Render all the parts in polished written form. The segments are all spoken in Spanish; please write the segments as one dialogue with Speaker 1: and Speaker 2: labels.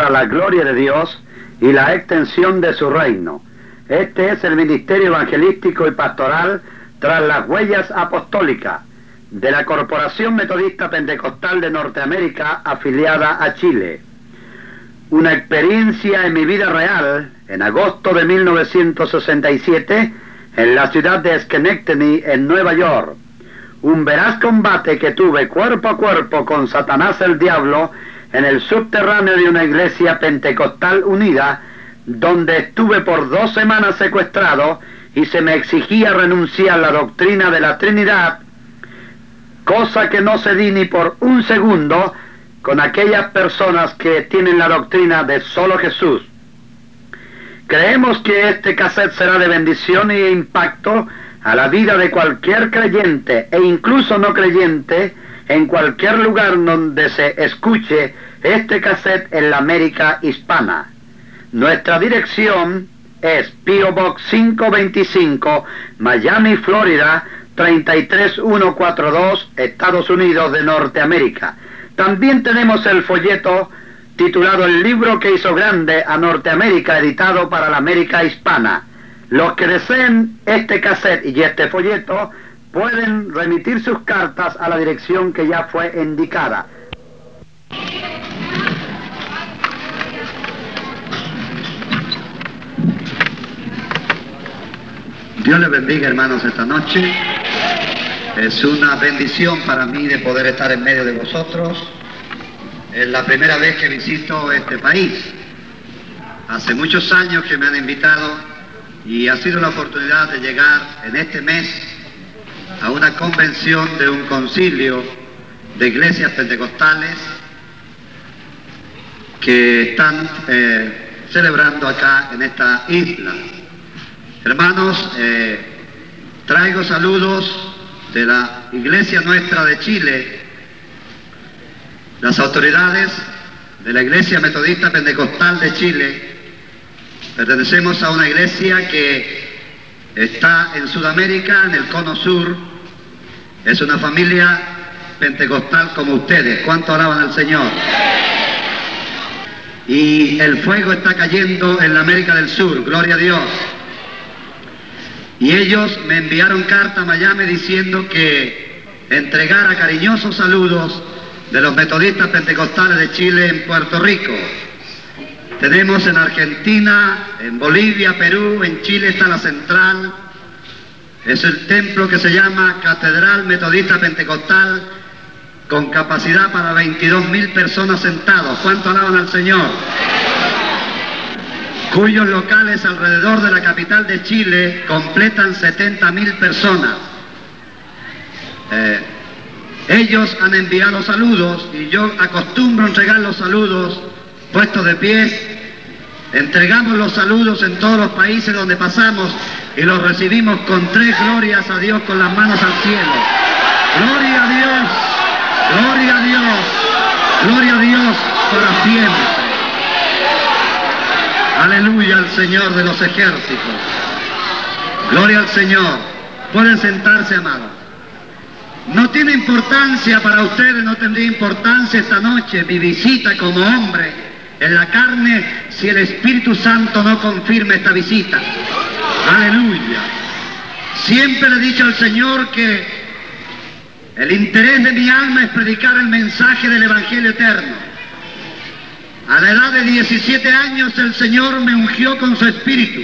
Speaker 1: para la gloria de Dios y la extensión de su reino. Este es el ministerio evangelístico y pastoral tras las huellas apostólicas de la Corporación Metodista Pentecostal de Norteamérica afiliada a Chile. Una experiencia en mi vida real, en agosto de 1967, en la ciudad de Schenectady, en Nueva York. Un veraz combate que tuve cuerpo a cuerpo con Satanás el Diablo en el subterráneo de una iglesia pentecostal unida, donde estuve por 2 semanas secuestrado y se me exigía renunciar a la doctrina de la Trinidad, cosa que no cedí ni por un segundo con aquellas personas que tienen la doctrina de solo Jesús. Creemos que este cassette será de bendición e impacto a la vida de cualquier creyente e incluso no creyente en cualquier lugar donde se escuche este cassette en la América hispana. Nuestra dirección es P.O. Box 525, Miami, Florida, 33142, Estados Unidos de Norteamérica. También tenemos el folleto titulado El libro que hizo grande a Norteamérica, editado para la América hispana. Los que deseen este cassette y este folleto pueden remitir sus cartas a la dirección que ya fue indicada. Dios les bendiga, hermanos, esta noche. Es una bendición para mí de poder estar en medio de vosotros. Es la primera vez que visito este país. Hace muchos años que me han invitado y ha sido la oportunidad de llegar en este mes a una convención de un concilio de iglesias pentecostales que están celebrando acá en esta isla. Hermanos, traigo saludos de la iglesia nuestra de Chile, las autoridades de la Iglesia Metodista Pentecostal de Chile. Pertenecemos a una iglesia que está en Sudamérica, en el cono sur. Es una familia pentecostal como ustedes. ¿Cuánto alaban al Señor? Y el fuego está cayendo en la América del Sur, gloria a Dios. Y ellos me enviaron carta a Miami diciendo que entregara cariñosos saludos de los metodistas pentecostales de Chile en Puerto Rico. Tenemos en Argentina, en Bolivia, Perú, en Chile está la central. Es el templo que se llama Catedral Metodista Pentecostal, con capacidad para 22.000 personas sentados. ¿Cuánto alaban al Señor? Cuyos locales alrededor de la capital de Chile completan 70.000 personas. Ellos han enviado saludos y yo acostumbro entregar los saludos puestos de pies. Entregamos los saludos en todos los países donde pasamos y los recibimos con 3 glorias a Dios con las manos al cielo. Gloria a Dios, gloria a Dios, gloria a Dios para siempre. Aleluya al Señor de los ejércitos. Gloria al Señor. Pueden sentarse, amados. No tiene importancia para ustedes, no tendría importancia esta noche mi visita como hombre en la carne si el Espíritu Santo no confirma esta visita. Aleluya. Siempre le he dicho al Señor que el interés de mi alma es predicar el mensaje del Evangelio eterno. A la edad de 17 años el Señor me ungió con su Espíritu.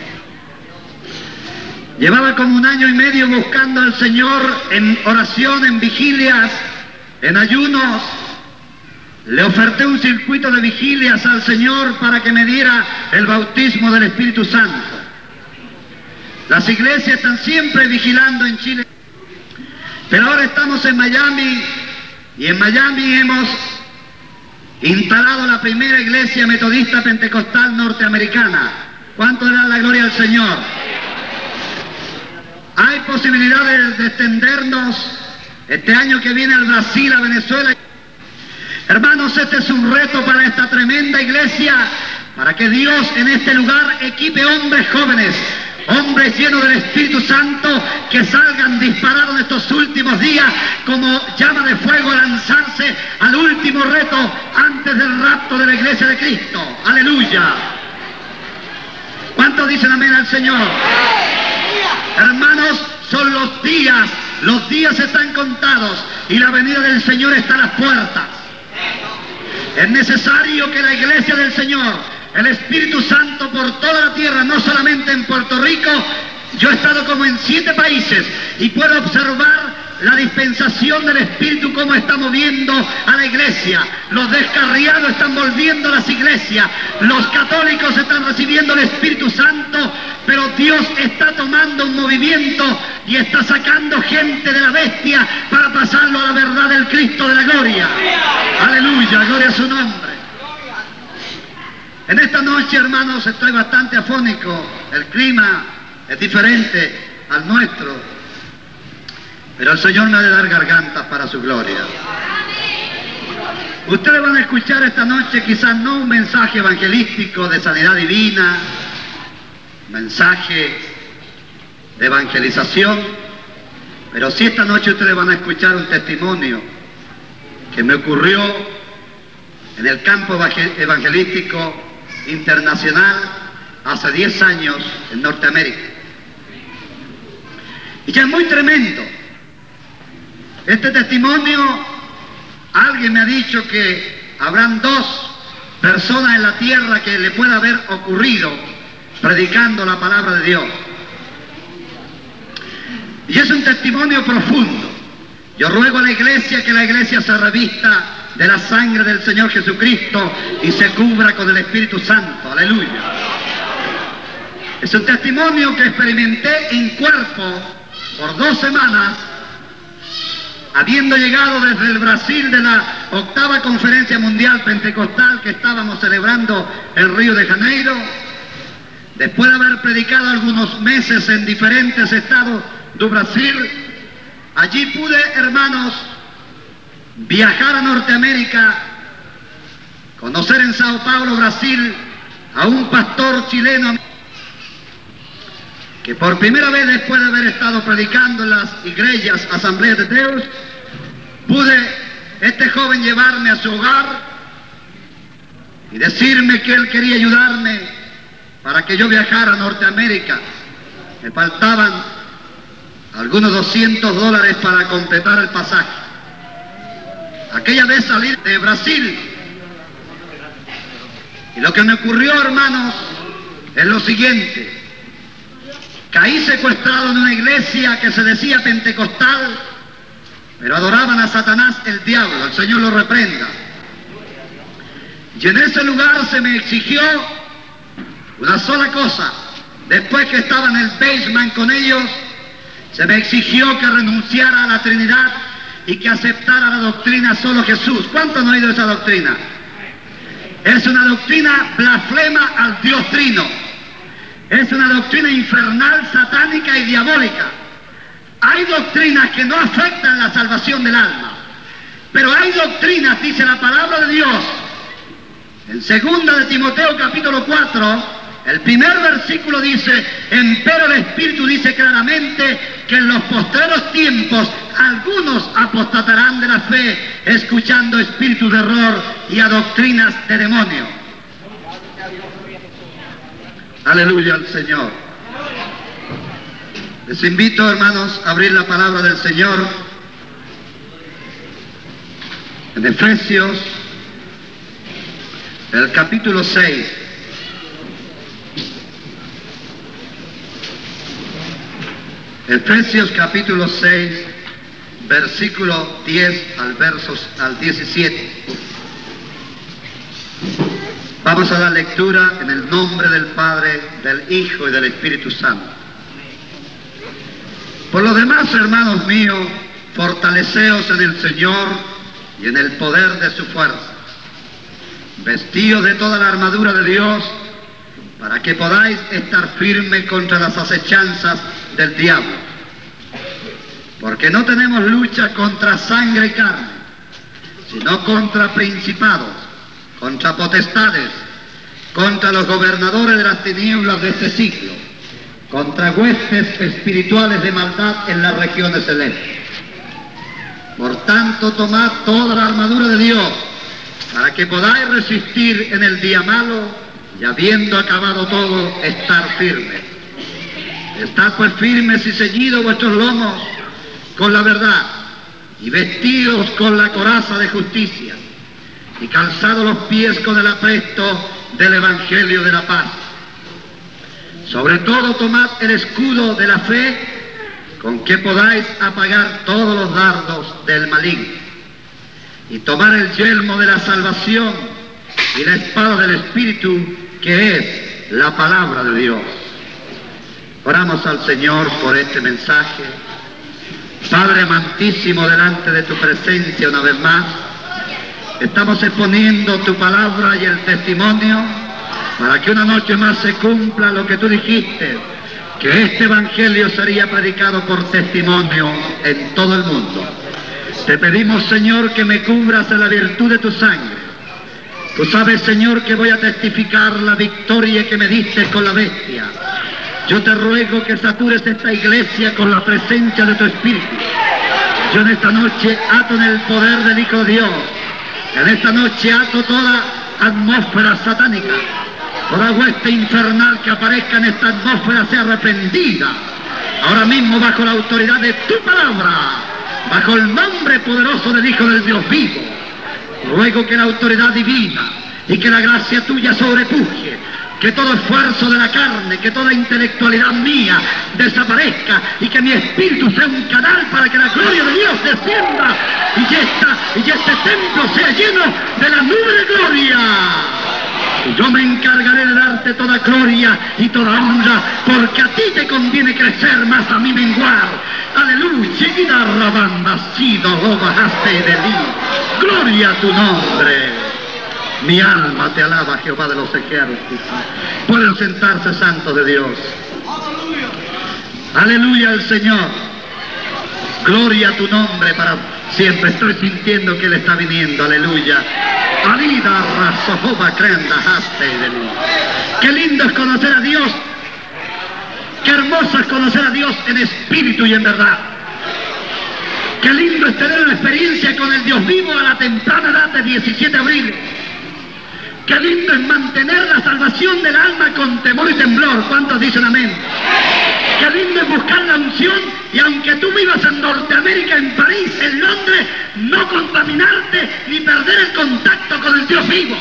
Speaker 1: Llevaba como 1 año y medio buscando al Señor en oración, en vigilias, en ayunos. Le oferté un circuito de vigilias al Señor para que me diera el bautismo del Espíritu Santo. Las iglesias están siempre vigilando en Chile. Pero ahora estamos en Miami y en Miami hemos instalado la primera iglesia metodista pentecostal norteamericana. ¿Cuánto le dan la gloria al Señor? Hay posibilidades de extendernos este año que viene al Brasil, a Venezuela. Hermanos, este es un reto para esta tremenda iglesia, para que Dios en este lugar equipe hombres jóvenes hombres llenos del Espíritu Santo que salgan disparados en estos últimos días como llama de fuego a lanzarse al último reto antes del rapto de la iglesia de Cristo. ¡Aleluya! ¿Cuántos dicen amén al Señor? Hermanos, son los días están contados y la venida del Señor está a las puertas. Es necesario que la iglesia del Señor, el Espíritu Santo por toda la tierra, no solamente en Puerto Rico, yo he estado como en 7 países y puedo observar la dispensación del Espíritu, cómo está moviendo a la iglesia. Los descarriados están volviendo a las iglesias, los católicos están recibiendo el Espíritu Santo, pero Dios está tomando un movimiento y está sacando gente de la bestia para pasarlo a la verdad del Cristo de la gloria. Aleluya, gloria a su nombre. En esta noche, hermanos, estoy bastante afónico. El clima es diferente al nuestro, pero el Señor me ha de dar gargantas para su gloria. Ustedes van a escuchar esta noche quizás no un mensaje evangelístico de sanidad divina, mensaje de evangelización, pero sí esta noche ustedes van a escuchar un testimonio que me ocurrió en el campo evangelístico internacional hace 10 años en Norteamérica. Y ya es muy tremendo. Este testimonio, alguien me ha dicho que habrán 2 personas en la tierra que le pueda haber ocurrido predicando la palabra de Dios. Y es un testimonio profundo. Yo ruego a la iglesia que la iglesia se revista de la sangre del Señor Jesucristo y se cubra con el Espíritu Santo. Aleluya. Es un testimonio que experimenté en cuerpo por 2 semanas, habiendo llegado desde el Brasil de la 8ª Conferencia Mundial Pentecostal que estábamos celebrando en Río de Janeiro. Después de haber predicado algunos meses en diferentes estados de Brasil, allí pude, hermanos, viajar a Norteamérica, conocer en Sao Paulo, Brasil, a un pastor chileno que por primera vez después de haber estado predicando en las iglesias, asambleas de Dios, pude este joven llevarme a su hogar y decirme que él quería ayudarme para que yo viajara a Norteamérica. Me faltaban algunos $200 para completar el pasaje. Aquella vez salí de Brasil y lo que me ocurrió, hermanos, es lo siguiente. Caí secuestrado en una iglesia que se decía pentecostal, pero adoraban a Satanás, el diablo. El Señor lo reprenda. Y en ese lugar se me exigió una sola cosa. Después que estaba en el basement con ellos, se me exigió que renunciara a la Trinidad y que aceptara la doctrina solo Jesús. ¿Cuántos han oído esa doctrina? Es una doctrina blasfema al Dios Trino. Es una doctrina infernal, satánica y diabólica. Hay doctrinas que no afectan la salvación del alma, pero hay doctrinas, dice la palabra de Dios, en 2 de Timoteo capítulo 4, el primer versículo dice: empero el Espíritu dice claramente que en los postreros tiempos algunos apostatarán de la fe, escuchando espíritus de error y a doctrinas de demonio. Aleluya al Señor. Les invito, hermanos, a abrir la palabra del Señor en Efesios, el capítulo 6. Efesios capítulo 6, versículo 10 al 17. Vamos a dar lectura en el nombre del Padre, del Hijo y del Espíritu Santo. Por lo demás, hermanos míos, fortaleceos en el Señor y en el poder de su fuerza. Vestíos de toda la armadura de Dios, para que podáis estar firmes contra las acechanzas del diablo. Porque no tenemos lucha contra sangre y carne, sino contra principados, contra potestades, contra los gobernadores de las tinieblas de este siglo, contra huestes espirituales de maldad en las regiones celestes. Por tanto, tomad toda la armadura de Dios, para que podáis resistir en el día malo, y habiendo acabado todo, estar firmes. Estad pues firmes y ceñidos vuestros lomos con la verdad, y vestidos con la coraza de justicia, y calzados los pies con el apresto del Evangelio de la paz. Sobre todo tomad el escudo de la fe, con que podáis apagar todos los dardos del maligno, y tomar el yelmo de la salvación y la espada del Espíritu, que es la palabra de Dios. Oramos al Señor por este mensaje. Padre amantísimo, delante de tu presencia una vez más, estamos exponiendo tu palabra y el testimonio para que una noche más se cumpla lo que tú dijiste, que este evangelio sería predicado por testimonio en todo el mundo. Te pedimos, Señor, que me cubras en la virtud de tu sangre. Tú sabes, Señor, que voy a testificar la victoria que me diste con la bestia. Yo te ruego que satures esta iglesia con la presencia de tu Espíritu. Yo en esta noche ato en el poder del Hijo de Dios. En esta noche ato toda atmósfera satánica. Toda hueste infernal que aparezca en esta atmósfera sea reprendida. Ahora mismo bajo la autoridad de tu palabra, bajo el nombre poderoso del Hijo del Dios vivo. Ruego que la autoridad divina y que la gracia tuya sobrepuje, que todo esfuerzo de la carne, que toda intelectualidad mía desaparezca y que mi espíritu sea un canal para que la gloria de Dios descienda y este templo sea lleno de la nube de gloria. Yo me encargaré de darte toda gloria y toda honra, porque a ti te conviene crecer, más a mí menguar. Aleluya, y la rabanda sido lo bajaste de mí. Gloria a tu nombre. Mi alma te alaba, Jehová de los ejércitos. Pueden sentarse, santos de Dios. Aleluya al Señor. Gloria a tu nombre para siempre. Estoy sintiendo que Él está viniendo. Aleluya. Qué lindo es conocer a Dios. Qué hermoso es conocer a Dios en espíritu y en verdad. Qué lindo es tener una experiencia con el Dios vivo a la temprana edad de 17 de abril. Qué lindo es mantener la salvación del alma con temor y temblor. ¿Cuántos dicen amén? Qué lindo es buscar la unción, y aunque tú vivas en Norteamérica, en París, en Londres, no contaminarte ni perder el contacto con el Dios vivo.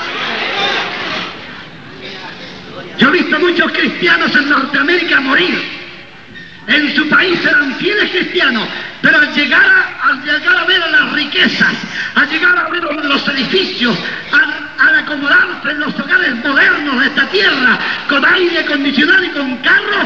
Speaker 1: Yo he visto muchos cristianos en Norteamérica morir. En su país eran fieles cristianos, pero al llegar a ver las riquezas, al llegar a ver los edificios, al acomodarse en los hogares modernos de esta tierra, con aire acondicionado y con carros,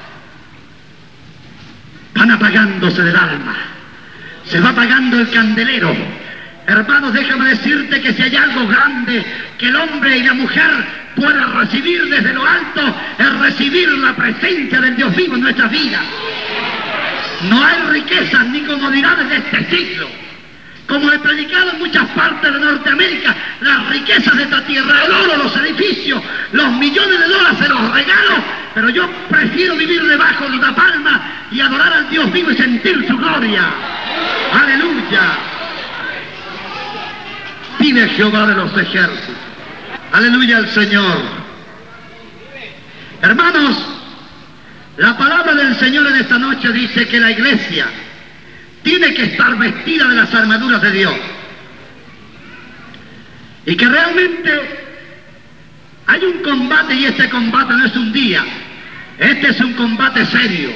Speaker 1: van apagándose del alma. Se va apagando el candelero. Hermanos, déjame decirte que si hay algo grande que el hombre y la mujer puedan recibir desde lo alto, es recibir la presencia del Dios vivo en nuestras vidas. No hay riquezas ni comodidades de este siglo. Como he predicado en muchas partes de Norteamérica, las riquezas de esta tierra, el oro, los edificios, los millones de dólares se los regalo, pero yo prefiero vivir debajo de una palma y adorar al Dios vivo y sentir su gloria. ¡Aleluya! Vive Jehová de los ejércitos. ¡Aleluya al Señor! Hermanos, la palabra del Señor en esta noche dice que la iglesia tiene que estar vestida de las armaduras de Dios. Y que realmente hay un combate, y este combate no es un día. Este es un combate serio.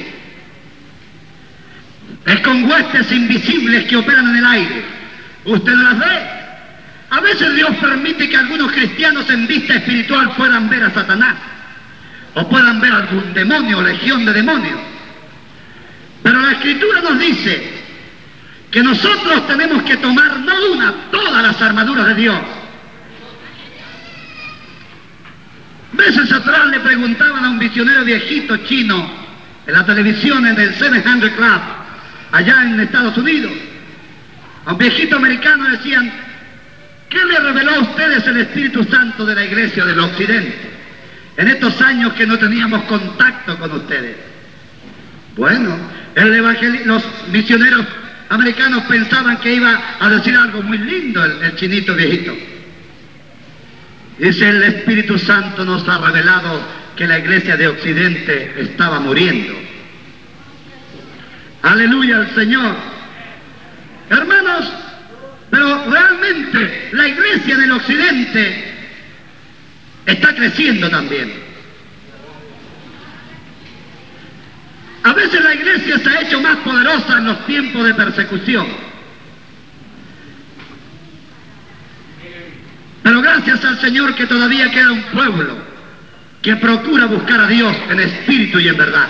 Speaker 1: Es con huestes invisibles que operan en el aire. ¿Usted no las ve? A veces Dios permite que algunos cristianos en vista espiritual puedan ver a Satanás, o puedan ver algún demonio, legión de demonios. Pero la Escritura nos dice que nosotros tenemos que tomar no una, todas las armaduras de Dios. Meses atrás le preguntaban a un misionero viejito chino en la televisión, en el 700 Club, allá en Estados Unidos. A un viejito americano decían: ¿qué le reveló a ustedes el Espíritu Santo de la Iglesia del Occidente?
Speaker 2: en estos años que no teníamos contacto con ustedes? Bueno, los misioneros americanos pensaban que iba a decir algo muy lindo el chinito viejito. Dice: el Espíritu Santo nos ha revelado que la iglesia de Occidente estaba muriendo. Aleluya al Señor. Hermanos, pero realmente la iglesia del Occidente está creciendo también. A veces la iglesia se ha hecho más poderosa en los tiempos de persecución. Pero gracias al Señor que todavía queda un pueblo que procura buscar a Dios en espíritu y en verdad.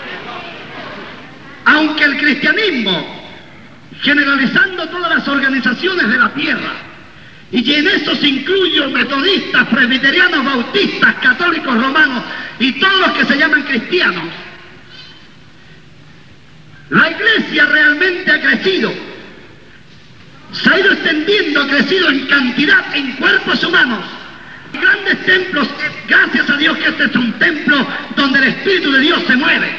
Speaker 2: Aunque el cristianismo, generalizando todas las organizaciones de la tierra, y en eso se incluyo metodistas, presbiterianos, bautistas, católicos, romanos y todos los que se llaman cristianos, la iglesia realmente ha crecido, se ha ido extendiendo, ha crecido en cantidad, en cuerpos humanos, grandes templos. Gracias a Dios que este es un templo donde el Espíritu de Dios se mueve.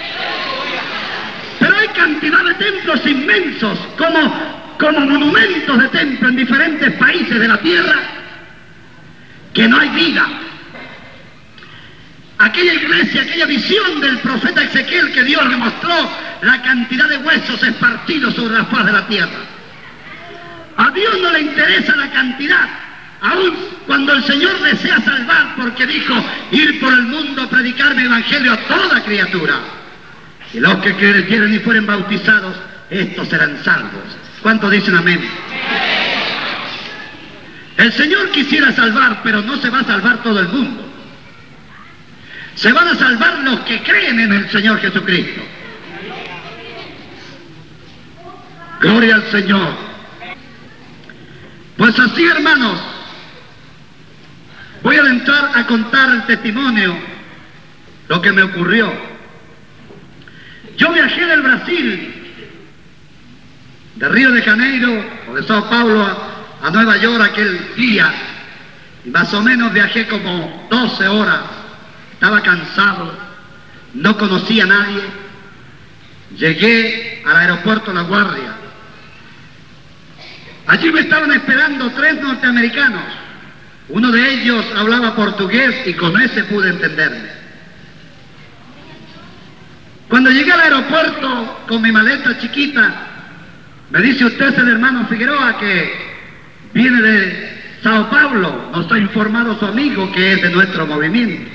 Speaker 2: Pero hay cantidad de templos inmensos, como monumentos de templo en diferentes países de la tierra, que no hay vida. Aquella iglesia, aquella visión del profeta Ezequiel que Dios le mostró, la cantidad de huesos esparcidos sobre la faz de la tierra. A Dios no le interesa la cantidad, aun cuando el Señor desea salvar, porque dijo: ir por el mundo a predicar mi evangelio a toda criatura. Y los que creyeren y fueren bautizados, estos serán salvos. ¿Cuántos dicen amén? El Señor quisiera salvar, pero no se va a salvar todo el mundo. Se van a salvar los que creen en el Señor Jesucristo. Gloria al Señor. Pues así, hermanos, voy a entrar a contar el testimonio, lo que me ocurrió. Yo viajé del Brasil, de Río de Janeiro o de Sao Paulo a Nueva York aquel día, y más o menos viajé como 12 horas. Estaba cansado, no conocía a nadie. Llegué al aeropuerto La Guardia. Allí me estaban esperando 3 norteamericanos. Uno de ellos hablaba portugués y con ese pude entenderme. Cuando llegué al aeropuerto con mi maleta chiquita, me dice: usted es el hermano Figueroa que viene de Sao Paulo. Nos ha informado su amigo que es de nuestro movimiento.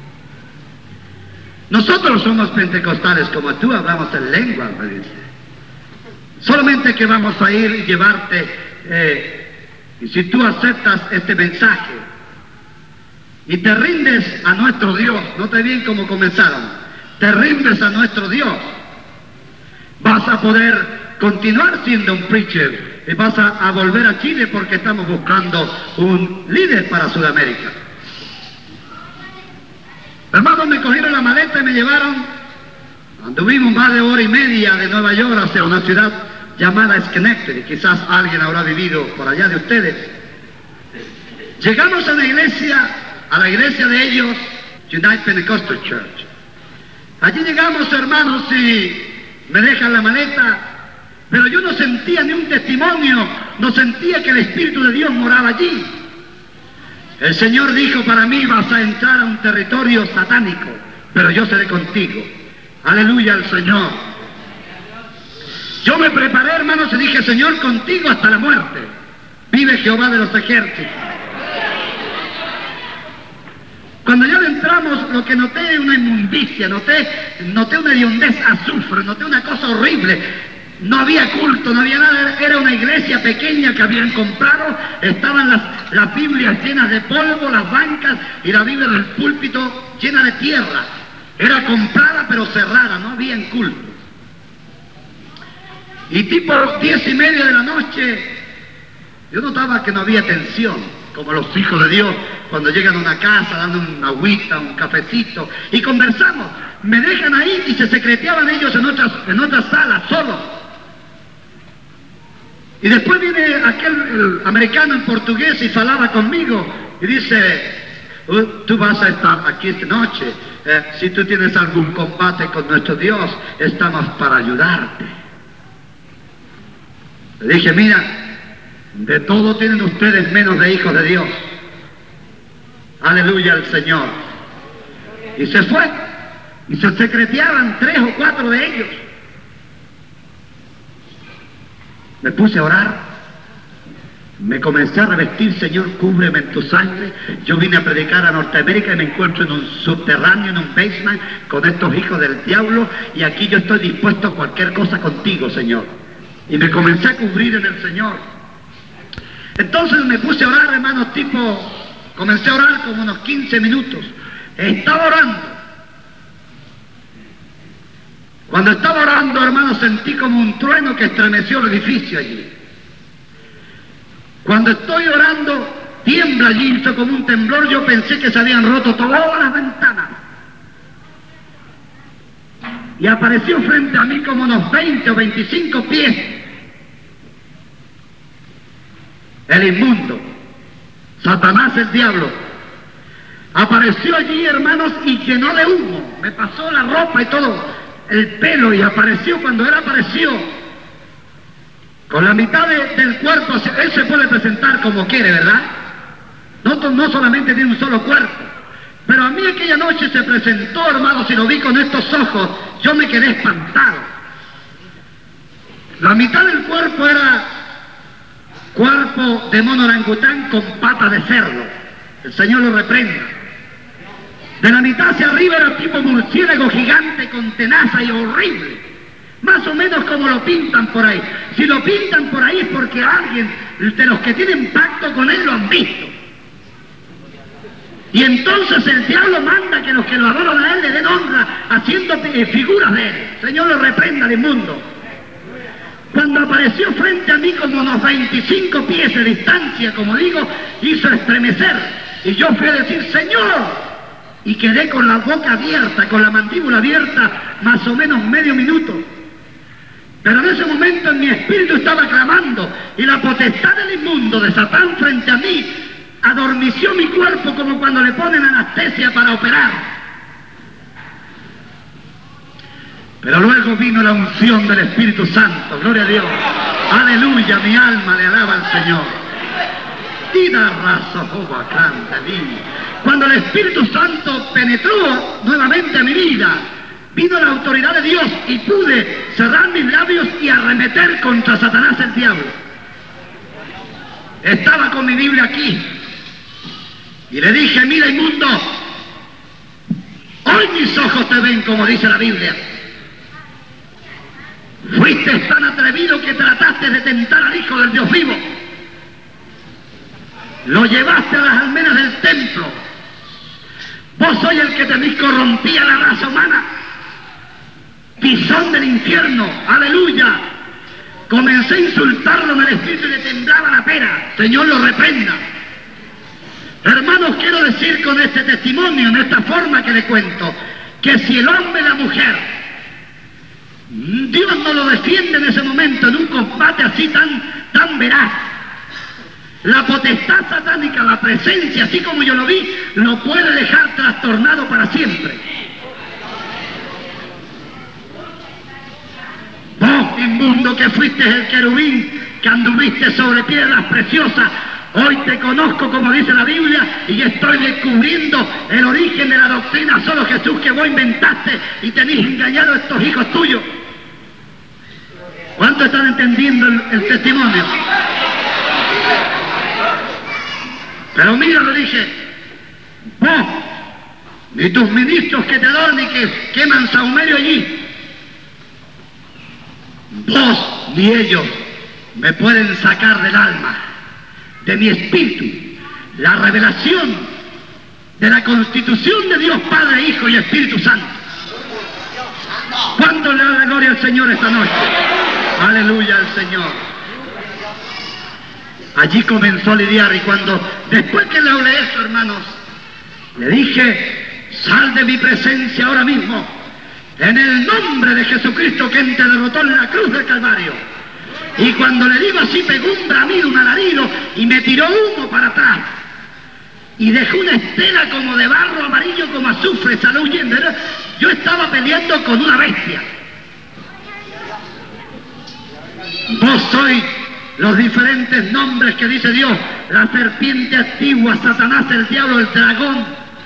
Speaker 2: Nosotros somos pentecostales como tú, hablamos en lengua, me dice. Solamente que vamos a ir y llevarte, y si tú aceptas este mensaje y te rindes a nuestro Dios, note bien cómo comenzaron, te rindes a nuestro Dios, vas a poder continuar siendo un preacher y vas a volver a Chile porque estamos buscando un líder para Sudamérica. Hermanos, me cogieron la maleta y me llevaron. Anduvimos más de 1 hora y media de Nueva York hacia una ciudad llamada Schenectady. Quizás alguien habrá vivido por allá de ustedes. Llegamos a la iglesia de ellos, United Pentecostal Church. Allí llegamos, hermanos, y me dejan la maleta, pero yo no sentía ni un testimonio, no sentía que el Espíritu de Dios moraba allí. El Señor dijo para mí: vas a entrar a un territorio satánico, pero yo seré contigo. Aleluya al Señor. Yo me preparé, hermanos, y dije: Señor, contigo hasta la muerte. Vive Jehová de los ejércitos. Cuando ya entramos, lo que noté es una inmundicia, noté una hediondez, azufre, noté una cosa horrible. No había culto, no había nada, era una iglesia pequeña que habían comprado, estaban las Biblias llenas de polvo, las bancas y la Biblia del púlpito llena de tierra. Era comprada pero cerrada, no había culto. Y tipo 10:30 de la noche, yo notaba que no había tensión, como los hijos de Dios cuando llegan a una casa, dando una agüita, un cafecito, y conversamos. Me dejan ahí y se secreteaban ellos en otras salas, solos. Y después viene el americano en portugués y falaba conmigo y dice: Tú vas a estar aquí esta noche. Si tú tienes algún combate con nuestro Dios, estamos para ayudarte. Le dije, mira, de todo tienen ustedes menos de hijos de Dios. Aleluya al Señor. Y se fue. Y se secreteaban 3 o 4 de ellos. Me puse a orar. Me comencé a revestir, Señor, cúbreme en tu sangre. Yo vine a predicar a Norteamérica y me encuentro en un subterráneo, en un basement, con estos hijos del diablo, y aquí yo estoy dispuesto a cualquier cosa contigo, Señor. Y me comencé a cubrir en el Señor. Entonces me puse a orar, hermanos, comencé a orar como unos 15 minutos. Estaba orando. Cuando estaba orando, hermanos, sentí como un trueno que estremeció el edificio allí. Cuando estoy orando, tiembla allí, hizo como un temblor. Yo pensé que se habían roto todas las ventanas. Y apareció frente a mí como unos 20 o 25 pies el inmundo, Satanás el diablo. Apareció allí, hermanos, y llenó de humo. Me pasó la ropa y todo, el pelo, y apareció. Cuando él apareció, con la mitad del cuerpo, él se puede presentar como quiere, ¿verdad? No solamente tiene un solo cuerpo. Pero a mí aquella noche se presentó, hermanos, y lo vi con estos ojos, yo me quedé espantado. La mitad del cuerpo era cuerpo de mono orangután con pata de cerdo. El Señor lo reprenda. De la mitad hacia arriba era tipo murciélago gigante con tenaza y horrible. Más o menos como lo pintan por ahí. Si lo pintan por ahí es porque alguien de los que tienen pacto con él lo han visto. Y entonces el diablo manda que los que lo adoran a él le den honra haciendo figuras de él. Señor lo reprenda del mundo. Cuando apareció frente a mí como unos 25 pies de distancia, como digo, hizo estremecer. Y yo fui a decir, Señor, y quedé con la boca abierta, con la mandíbula abierta, más o menos medio minuto. Pero en ese momento en mi espíritu estaba clamando, y la potestad del inmundo de Satán frente a mí adormeció mi cuerpo como cuando le ponen anestesia para operar. Pero luego vino la unción del Espíritu Santo, gloria a Dios. Aleluya, mi alma le alaba al Señor. Cuando el Espíritu Santo penetró nuevamente a mi vida, vino la autoridad de Dios y pude cerrar mis labios y arremeter contra Satanás el diablo. Estaba con mi Biblia aquí y le dije, mira inmundo, hoy mis ojos te ven, como dice la Biblia. Fuiste tan atrevido que trataste de tentar al Hijo del Dios vivo. Lo llevaste a las almenas del templo. Vos sois el que tenéis corrompía la raza humana. Pisón del infierno, aleluya. Comencé a insultarlo en el espíritu y le temblaba la pera. Señor lo reprenda. Hermanos, quiero decir con este testimonio, en esta forma que le cuento, que si el hombre y la mujer, Dios no lo defiende en ese momento, en un combate así tan veraz, la potestad satánica, la presencia, así como yo lo vi, lo puede dejar trastornado para siempre. Vos, inmundo, que fuiste el querubín, que anduviste sobre piedras preciosas, hoy te conozco, como dice la Biblia, y estoy descubriendo el origen de la doctrina, solo Jesús, que vos inventaste y tenéis engañado a estos hijos tuyos. ¿Cuántos están entendiendo el testimonio? Pero mira, le dije, vos, ni tus ministros que te adoran y que queman saumerio allí, vos ni ellos me pueden sacar del alma, de mi espíritu, la revelación de la constitución de Dios Padre, Hijo y Espíritu Santo. ¿Cuánto le da la gloria al Señor esta noche? Aleluya al Señor. Allí comenzó a lidiar, y después que le hablé eso, hermanos, le dije, sal de mi presencia ahora mismo, en el nombre de Jesucristo, quien te derrotó en la cruz del Calvario. Y cuando le digo así, pegó un bramido, un alarido, y me tiró humo para atrás. y dejó una estela como de barro amarillo como azufre, salió huyendo. Yo estaba peleando con una bestia. Vos sois los diferentes nombres que dice Dios: la serpiente antigua, Satanás, el diablo, el dragón.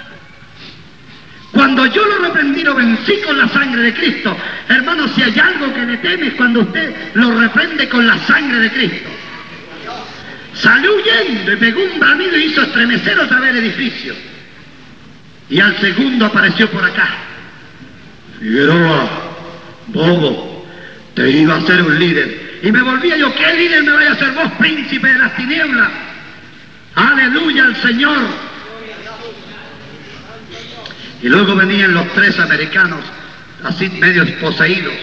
Speaker 2: Cuando yo lo reprendí, lo vencí con la sangre de Cristo. Hermano, si hay algo que le teme es cuando usted lo reprende con la sangre de Cristo. Salió huyendo y pegó un bramido y hizo estremecer otra vez el edificio. Y al segundo apareció por acá: Figueroa, bobo, te iba a ser un líder. Y me volvía yo: ¿qué líder me vaya a ser vos, príncipe de las tinieblas? Aleluya al Señor. Y luego venían los tres americanos, así medios poseídos.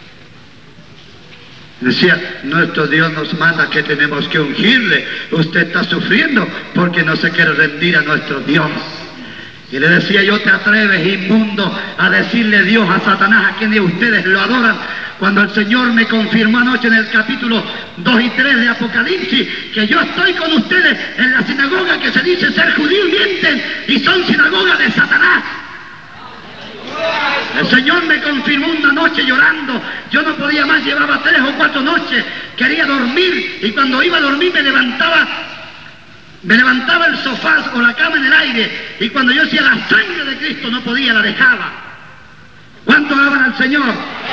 Speaker 2: Decía: nuestro Dios nos manda que tenemos que ungirle. Usted está sufriendo porque no se quiere rendir a nuestro Dios. Y le decía yo: ¿te atreves, inmundo, a decirle Dios a Satanás, a quienes ustedes lo adoran? Cuando el Señor me confirmó anoche en el capítulo 2 y 3 de Apocalipsis que yo estoy con ustedes en la sinagoga que se dice ser judío y mienten y son sinagoga de Satanás. El Señor me confirmó una noche llorando. Yo no podía más, llevaba 3 o 4 noches, quería dormir, y cuando iba a dormir me levantaba el sofá o la cama en el aire, y cuando yo decía la sangre de Cristo no podía, la dejaba. ¿Cuánto alaban al Señor?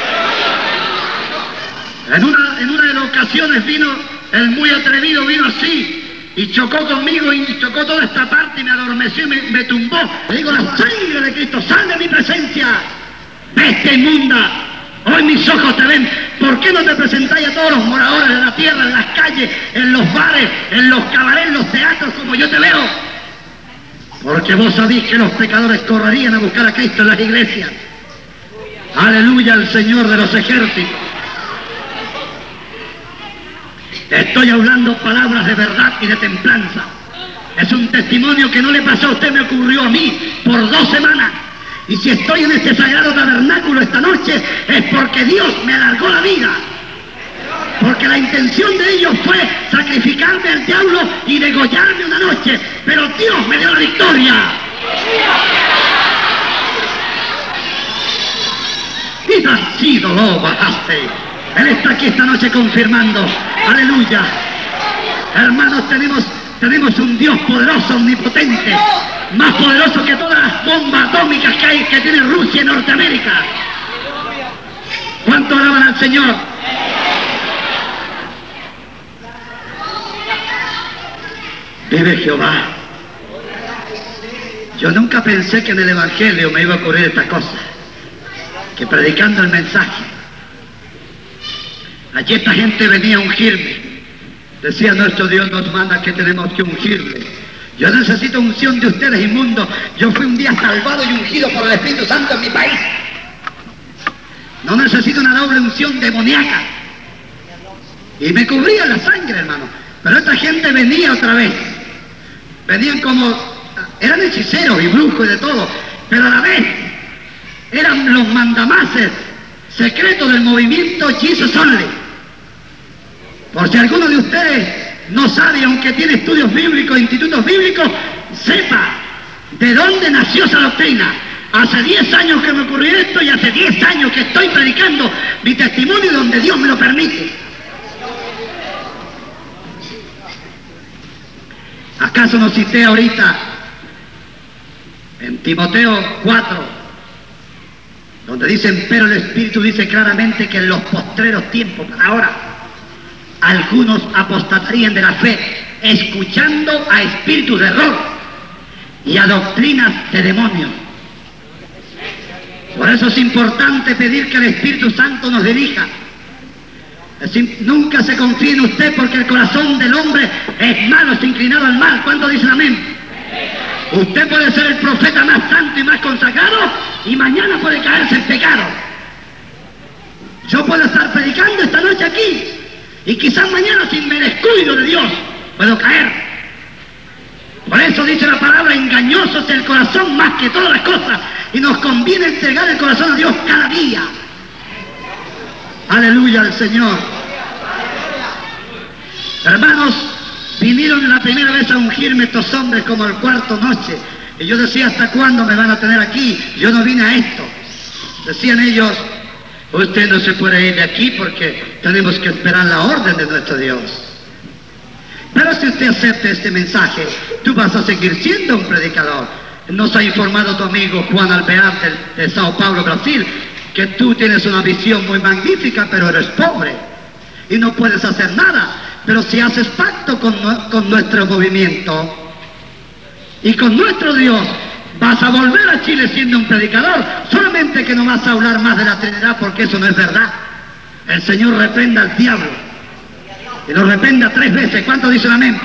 Speaker 2: En una de las ocasiones vino el muy atrevido, vino así y chocó conmigo y chocó toda esta parte y me adormeció y me tumbó. Le digo: la sangre de Cristo, sal de mi presencia, bestia inmunda. Hoy mis ojos te ven. ¿Por qué no te presentáis a todos los moradores de la tierra, en las calles, en los bares, en los cabarets, en los teatros, como yo te veo? Porque vos sabéis que los pecadores correrían a buscar a Cristo en las iglesias. Aleluya al Señor de los ejércitos. Estoy hablando palabras de verdad y de templanza. Es un testimonio que no le pasó a usted, me ocurrió a mí por 2 semanas. Y si estoy en este sagrado tabernáculo esta noche es porque Dios me alargó la vida. Porque la intención de ellos fue sacrificarme al diablo y degollarme una noche. Pero Dios me dio la victoria. Y nacido lo bajaste. Él está aquí esta noche confirmando. Aleluya. Hermanos, tenemos un Dios poderoso, omnipotente, más poderoso que todas las bombas atómicas que tiene Rusia y Norteamérica. ¿Cuánto alaban al Señor? Vive Jehová. Yo nunca pensé que en el Evangelio me iba a ocurrir esta cosa, que predicando el mensaje, allí esta gente venía a ungirme. Decía: nuestro Dios nos manda que tenemos que ungirle. Yo necesito unción de ustedes, inmundos. Yo fui un día salvado y ungido por el Espíritu Santo en mi país. No necesito una doble unción demoníaca. Y me cubría la sangre, hermano. Pero esta gente venía otra vez. Venían como... eran hechiceros y brujos y de todo. Pero a la vez eran los mandamases secretos del movimiento Jesus Only. Por si alguno de ustedes no sabe, aunque tiene estudios bíblicos, institutos bíblicos, sepa de dónde nació esa doctrina. Hace 10 años que me ocurrió esto y hace 10 años que estoy predicando mi testimonio donde Dios me lo permite. ¿Acaso no cité ahorita en Timoteo 4, donde dicen: pero el Espíritu dice claramente que en los postreros tiempos, para ahora, algunos apostatarían de la fe, escuchando a espíritus de error y a doctrinas de demonios? Por eso es importante pedir que el Espíritu Santo nos dirija. Nunca se confíe en usted, porque el corazón del hombre es malo, es inclinado al mal. ¿Cuántos dicen amén? Usted puede ser el profeta más santo y más consagrado y mañana puede caerse en pecado. Yo puedo estar predicando esta noche aquí y quizás mañana, sin me descuido de Dios, puedo caer. Por eso dice la palabra: engañoso es el corazón más que todas las cosas, y nos conviene entregar el corazón a Dios cada día. Aleluya al Señor. Hermanos, Vinieron la primera vez a ungirme estos hombres como al cuarto noche. Y yo decía, ¿hasta cuándo me van a tener aquí? Yo no vine a esto. Decían ellos, usted no se puede ir de aquí porque tenemos que esperar la orden de nuestro Dios. Pero si usted acepta este mensaje, tú vas a seguir siendo un predicador. Nos ha informado tu amigo Juan Alvear de Sao Paulo, Brasil, que tú tienes una visión muy magnífica, pero eres pobre y no puedes hacer nada. Pero si haces pacto con nuestro movimiento y con nuestro Dios, vas a volver a Chile siendo un predicador, solamente que no vas a hablar más de la Trinidad, porque eso no es verdad. El Señor reprenda al diablo y lo reprenda 3 veces. ¿Cuántos dicen amén?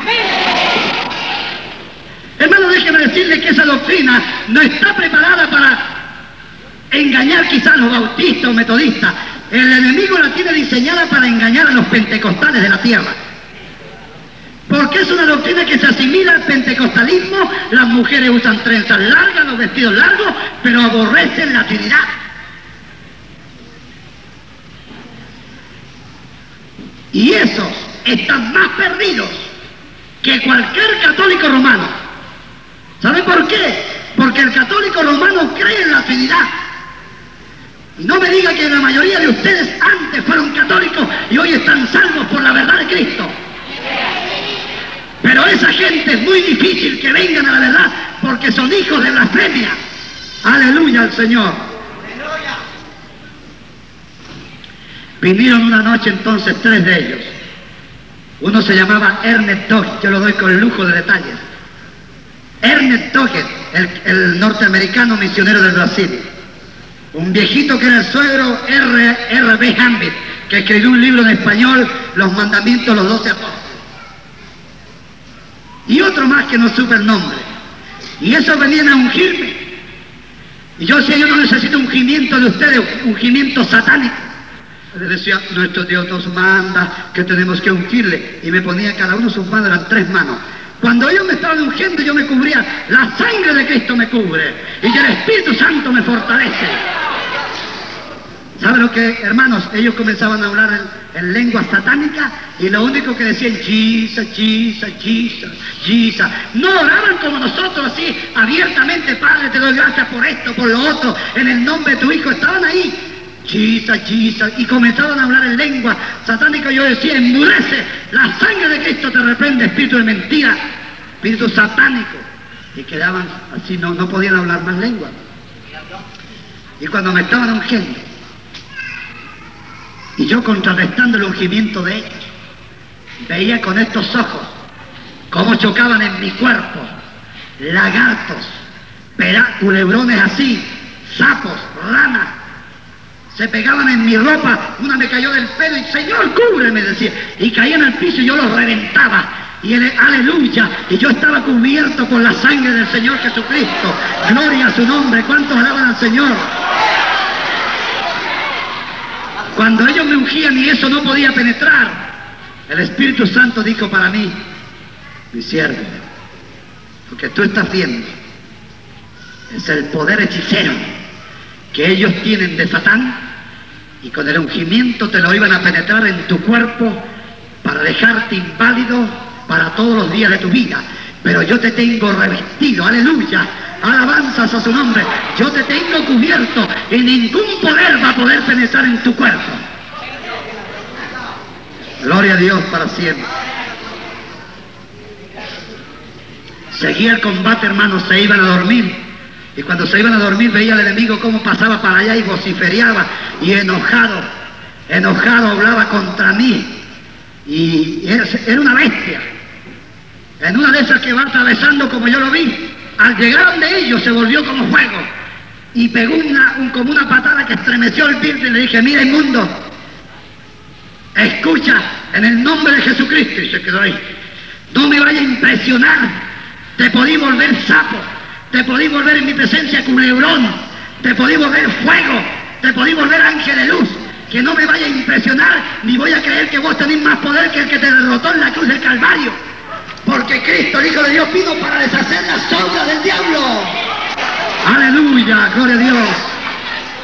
Speaker 2: Hermano, déjeme decirle que esa doctrina no está preparada para engañar quizás a los bautistas o metodistas. El enemigo la tiene diseñada para engañar a los pentecostales de la tierra. Porque es una doctrina que se asimila al pentecostalismo. Las mujeres usan trenzas largas, los vestidos largos, pero aborrecen la Trinidad. Y esos están más perdidos que cualquier católico romano. ¿Sabe por qué? Porque el católico romano cree en la Trinidad. Y no me diga que la mayoría de ustedes antes fueron católicos y hoy están salvos por la verdad de Cristo. Pero esa gente es muy difícil que vengan a la verdad porque son hijos de blasfemia. Aleluya al Señor. Vinieron una noche entonces 3 de ellos. Uno se llamaba Ernest Doggett, yo lo doy con el lujo de detalles. Ernest Doggett, el norteamericano misionero del Brasil. Un viejito que era el suegro R.B. Hambit, que escribió un libro en español, Los Mandamientos de los 12 Apóstoles. Y otro más que no supe el nombre. Y esos venían a ungirme. Y yo decía, yo no necesito ungimiento de ustedes, ungimiento satánico. Les decía, nuestro Dios nos manda que tenemos que ungirle. Y me ponía cada uno sus manos, eran 3 manos. Cuando ellos me estaban ungiendo, yo me cubría, la sangre de Cristo me cubre. Y el Espíritu Santo me fortalece. ¿Saben lo que, hermanos? Ellos comenzaban a hablar en lengua satánica y lo único que decían, Jesus, Jesus, Jesus, Jesus. No oraban como nosotros así, abiertamente, Padre, te doy gracias por esto, por lo otro, en el nombre de tu Hijo. Estaban ahí, Jesus, Jesus, y comenzaban a hablar en lengua satánica. Yo decía, enmudece, la sangre de Cristo te reprende, espíritu de mentira, espíritu satánico. Y quedaban así, no podían hablar más lengua. Y cuando me estaban ungiendo, y yo contrarrestando el ungimiento de ellos, veía con estos ojos cómo chocaban en mi cuerpo lagartos, culebrones así, sapos, ranas, se pegaban en mi ropa. Una me cayó del pelo y Señor, cúbreme, decía, y caían al piso y yo los reventaba. Y aleluya, y yo estaba cubierto con la sangre del Señor Jesucristo. Gloria a su nombre. ¿Cuántos alaban al Señor? Cuando ellos me ungían y eso no podía penetrar, el Espíritu Santo dijo para mí, mi siervo, lo que tú estás viendo es el poder hechicero que ellos tienen de Satán, y con el ungimiento te lo iban a penetrar en tu cuerpo para dejarte inválido para todos los días de tu vida. Pero yo te tengo revestido, aleluya, alabanzas a su nombre, yo te tengo cubierto y ningún poder va a poder penetrar en tu cuerpo. Gloria a Dios para siempre. Seguía el combate, hermanos, se iban a dormir. Y cuando se iban a dormir veía al enemigo cómo pasaba para allá y vociferaba y enojado hablaba contra mí. Y era una bestia. En una de esas que va atravesando como yo lo vi, al llegar de ellos se volvió como fuego y pegó como una patada que estremeció el vidrio, y le dije, mira inmundo, escucha en el nombre de Jesucristo, y se quedó ahí. No me vaya a impresionar, te podí volver sapo, te podí volver en mi presencia culebrón, te podí volver fuego, te podí volver ángel de luz, que no me vaya a impresionar, ni voy a creer que vos tenés más poder que el que te derrotó en la cruz del Calvario. Porque Cristo, el Hijo de Dios, vino para deshacer las obras del diablo. Aleluya, gloria a Dios.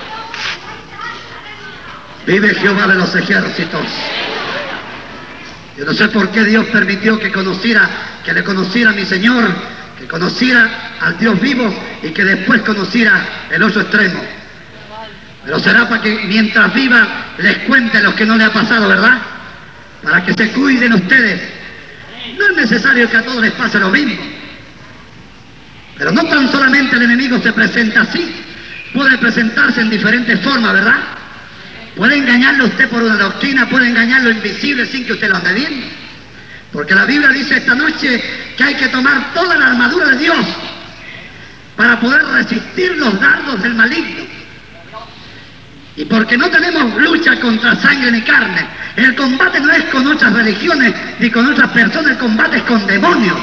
Speaker 2: Vive Jehová de los ejércitos. Yo no sé por qué Dios permitió que le conociera a mi Señor, que conociera al Dios vivo y que después conociera el otro extremo. Pero será para que mientras viva les cuente lo que no le ha pasado, ¿verdad? Para que se cuiden ustedes. No es necesario que a todos les pase lo mismo. Pero no tan solamente el enemigo se presenta así, puede presentarse en diferentes formas, ¿verdad? Puede engañarlo usted por una doctrina, puede engañarlo invisible sin que usted lo ande viendo. Porque la Biblia dice esta noche que hay que tomar toda la armadura de Dios para poder resistir los dardos del maligno. Y porque no tenemos lucha contra sangre ni carne. El combate no es con otras religiones ni con otras personas, el combate es con demonios.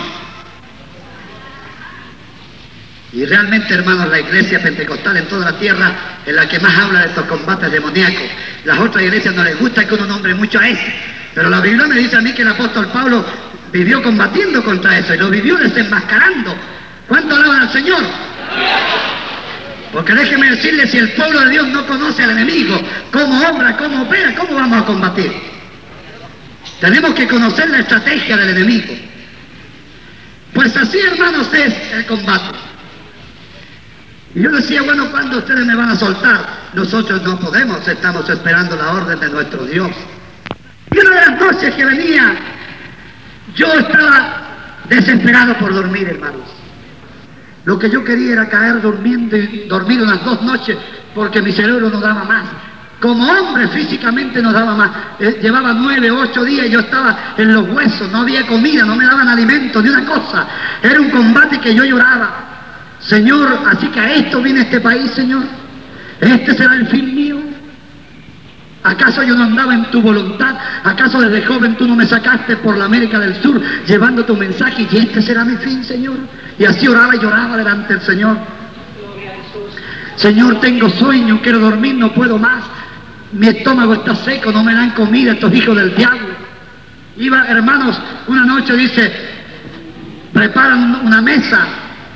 Speaker 2: Y realmente, hermanos, la iglesia pentecostal en toda la tierra es la que más habla de estos combates demoníacos. Las otras iglesias no les gusta que uno nombre mucho a ese. Pero la Biblia me dice a mí que el apóstol Pablo vivió combatiendo contra eso y lo vivió desenmascarando. ¿Cuánto alaban al Señor? Porque déjeme decirle, si el pueblo de Dios no conoce al enemigo, cómo obra, cómo opera, ¿cómo vamos a combatir? Tenemos que conocer la estrategia del enemigo. Pues así, hermanos, es el combate. Y yo decía, bueno, ¿cuándo ustedes me van a soltar? Nosotros no podemos, estamos esperando la orden de nuestro Dios. Y una de las noches que venía, yo estaba desesperado por dormir, hermanos. Lo que yo quería era caer durmiendo y dormir unas 2 noches porque mi cerebro no daba más. Como hombre físicamente no daba más. Llevaba 9, 8 días y yo estaba en los huesos, no había comida, no me daban alimento, ni una cosa. Era un combate que yo lloraba. Señor, así que a esto viene este país, Señor. ¿Este será el fin mío? ¿Acaso yo no andaba en tu voluntad? ¿Acaso desde joven tú no me sacaste por la América del Sur llevando tu mensaje y este será mi fin, Señor? Y así oraba y lloraba delante del Señor. Señor, tengo sueño, quiero dormir, no puedo más. Mi estómago está seco, no me dan comida estos hijos del diablo. Iba, hermanos, una noche dice, preparan una mesa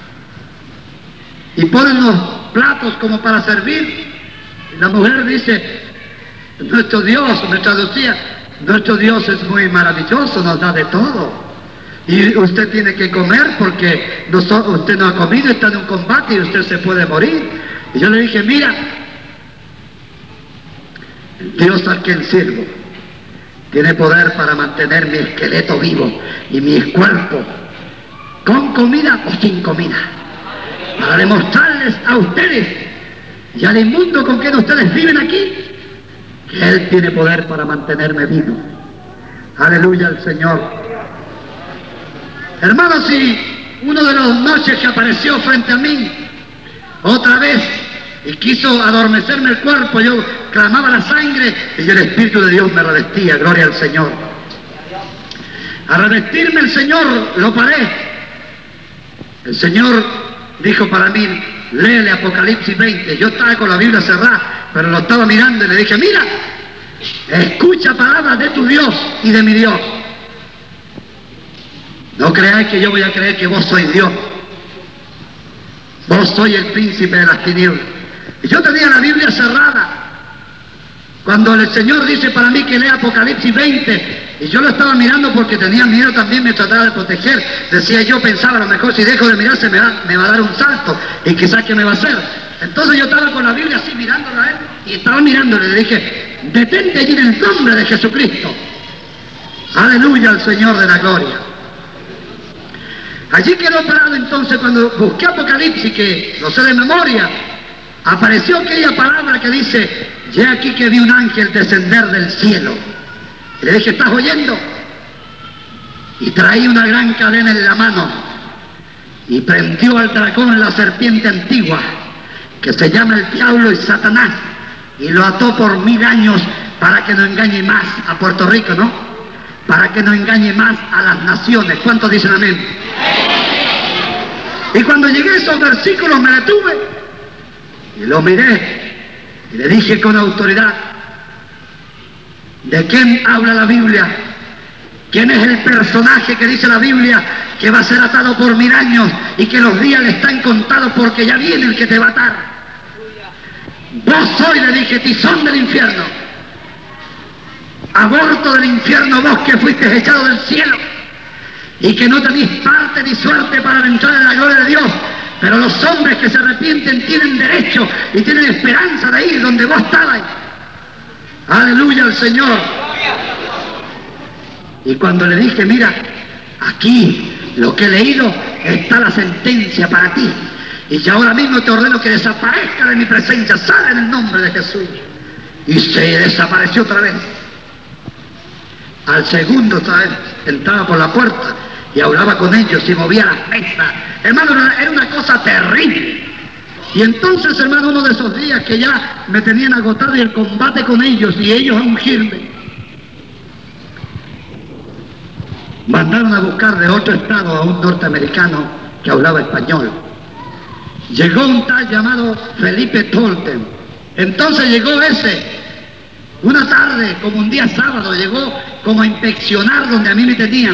Speaker 2: y ponen los platos como para servir. Y la mujer dice, nuestro Dios, me traducía, nuestro Dios es muy maravilloso, nos da de todo. Y usted tiene que comer porque usted no ha comido, está en un combate y usted se puede morir. Y yo le dije, mira, Dios al que sirvo tiene poder para mantener mi esqueleto vivo y mi cuerpo con comida o sin comida, para demostrarles a ustedes y al inmundo con que ustedes viven aquí que Él tiene poder para mantenerme vivo. Aleluya al Señor. Hermanos, si uno de las noches que apareció frente a mí otra vez y quiso adormecerme el cuerpo, yo clamaba la sangre y el Espíritu de Dios me revestía. Gloria al Señor. Al revestirme el Señor lo paré. El Señor dijo para mí, léele Apocalipsis 20. Yo estaba con la Biblia cerrada, pero lo estaba mirando y le dije, mira, escucha palabras de tu Dios y de mi Dios. No creáis que yo voy a creer que vos sois Dios. Vos sois el príncipe de las tinieblas. Y yo tenía la Biblia cerrada. Cuando el Señor dice para mí que lea Apocalipsis 20, y yo lo estaba mirando porque tenía miedo también, me trataba de proteger. Decía yo, pensaba, a lo mejor si dejo de mirar me va a dar un salto, y quizás ¿qué me va a hacer? Entonces yo estaba con la Biblia así mirándola a él, y estaba mirándole, le dije, detente allí en el nombre de Jesucristo. Aleluya al Señor de la gloria. Allí quedó parado entonces cuando busqué Apocalipsis, que lo sé de memoria, apareció aquella palabra que dice, he aquí que vi un ángel descender del cielo. Y le dije, ¿estás oyendo? Y traía una gran cadena en la mano y prendió al dragón, la serpiente antigua, que se llama el diablo y Satanás, y lo ató por 1000 años para que no engañe más a Puerto Rico, ¿no? Para que no engañe más a las naciones. ¿Cuántos dicen amén? Y cuando llegué a esos versículos me detuve y lo miré y le dije con autoridad, ¿de quién habla la Biblia? ¿Quién es el personaje que dice la Biblia que va a ser atado por 1000 años y que los días le están contados porque ya viene el que te va a atar? Vos sois, le dije, tizón del infierno. aborto del infierno, vos que fuiste echado del cielo y que no tenéis parte ni suerte para entrar en la gloria de Dios, pero los hombres que se arrepienten tienen derecho y tienen esperanza de ir donde vos estabas. Aleluya al Señor. Y cuando le dije, mira, aquí lo que he leído está la sentencia para ti, y ya ahora mismo te ordeno que desaparezca de mi presencia, sale en el nombre de Jesús. Y se desapareció otra vez. Al segundo otra vez entraba por la puerta y hablaba con ellos y movía las mesas. Hermano, era una cosa terrible. Y entonces, hermano, uno de esos días que ya me tenían agotado y el combate con ellos y ellos a ungirme, mandaron a buscar de otro estado a un norteamericano que hablaba español. Llegó un tal llamado Felipe Tolten. Entonces llegó ese, una tarde, como un día sábado, llegó como a inspeccionar donde a mí me tenían.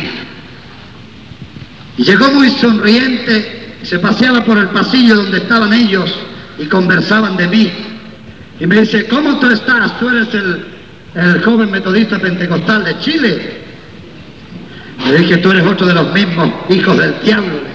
Speaker 2: Y llegó muy sonriente, se paseaba por el pasillo donde estaban ellos y conversaban de mí. Y me dice, ¿cómo tú estás? Tú eres el joven metodista pentecostal de Chile. Le dije, tú eres otro de los mismos hijos del diablo.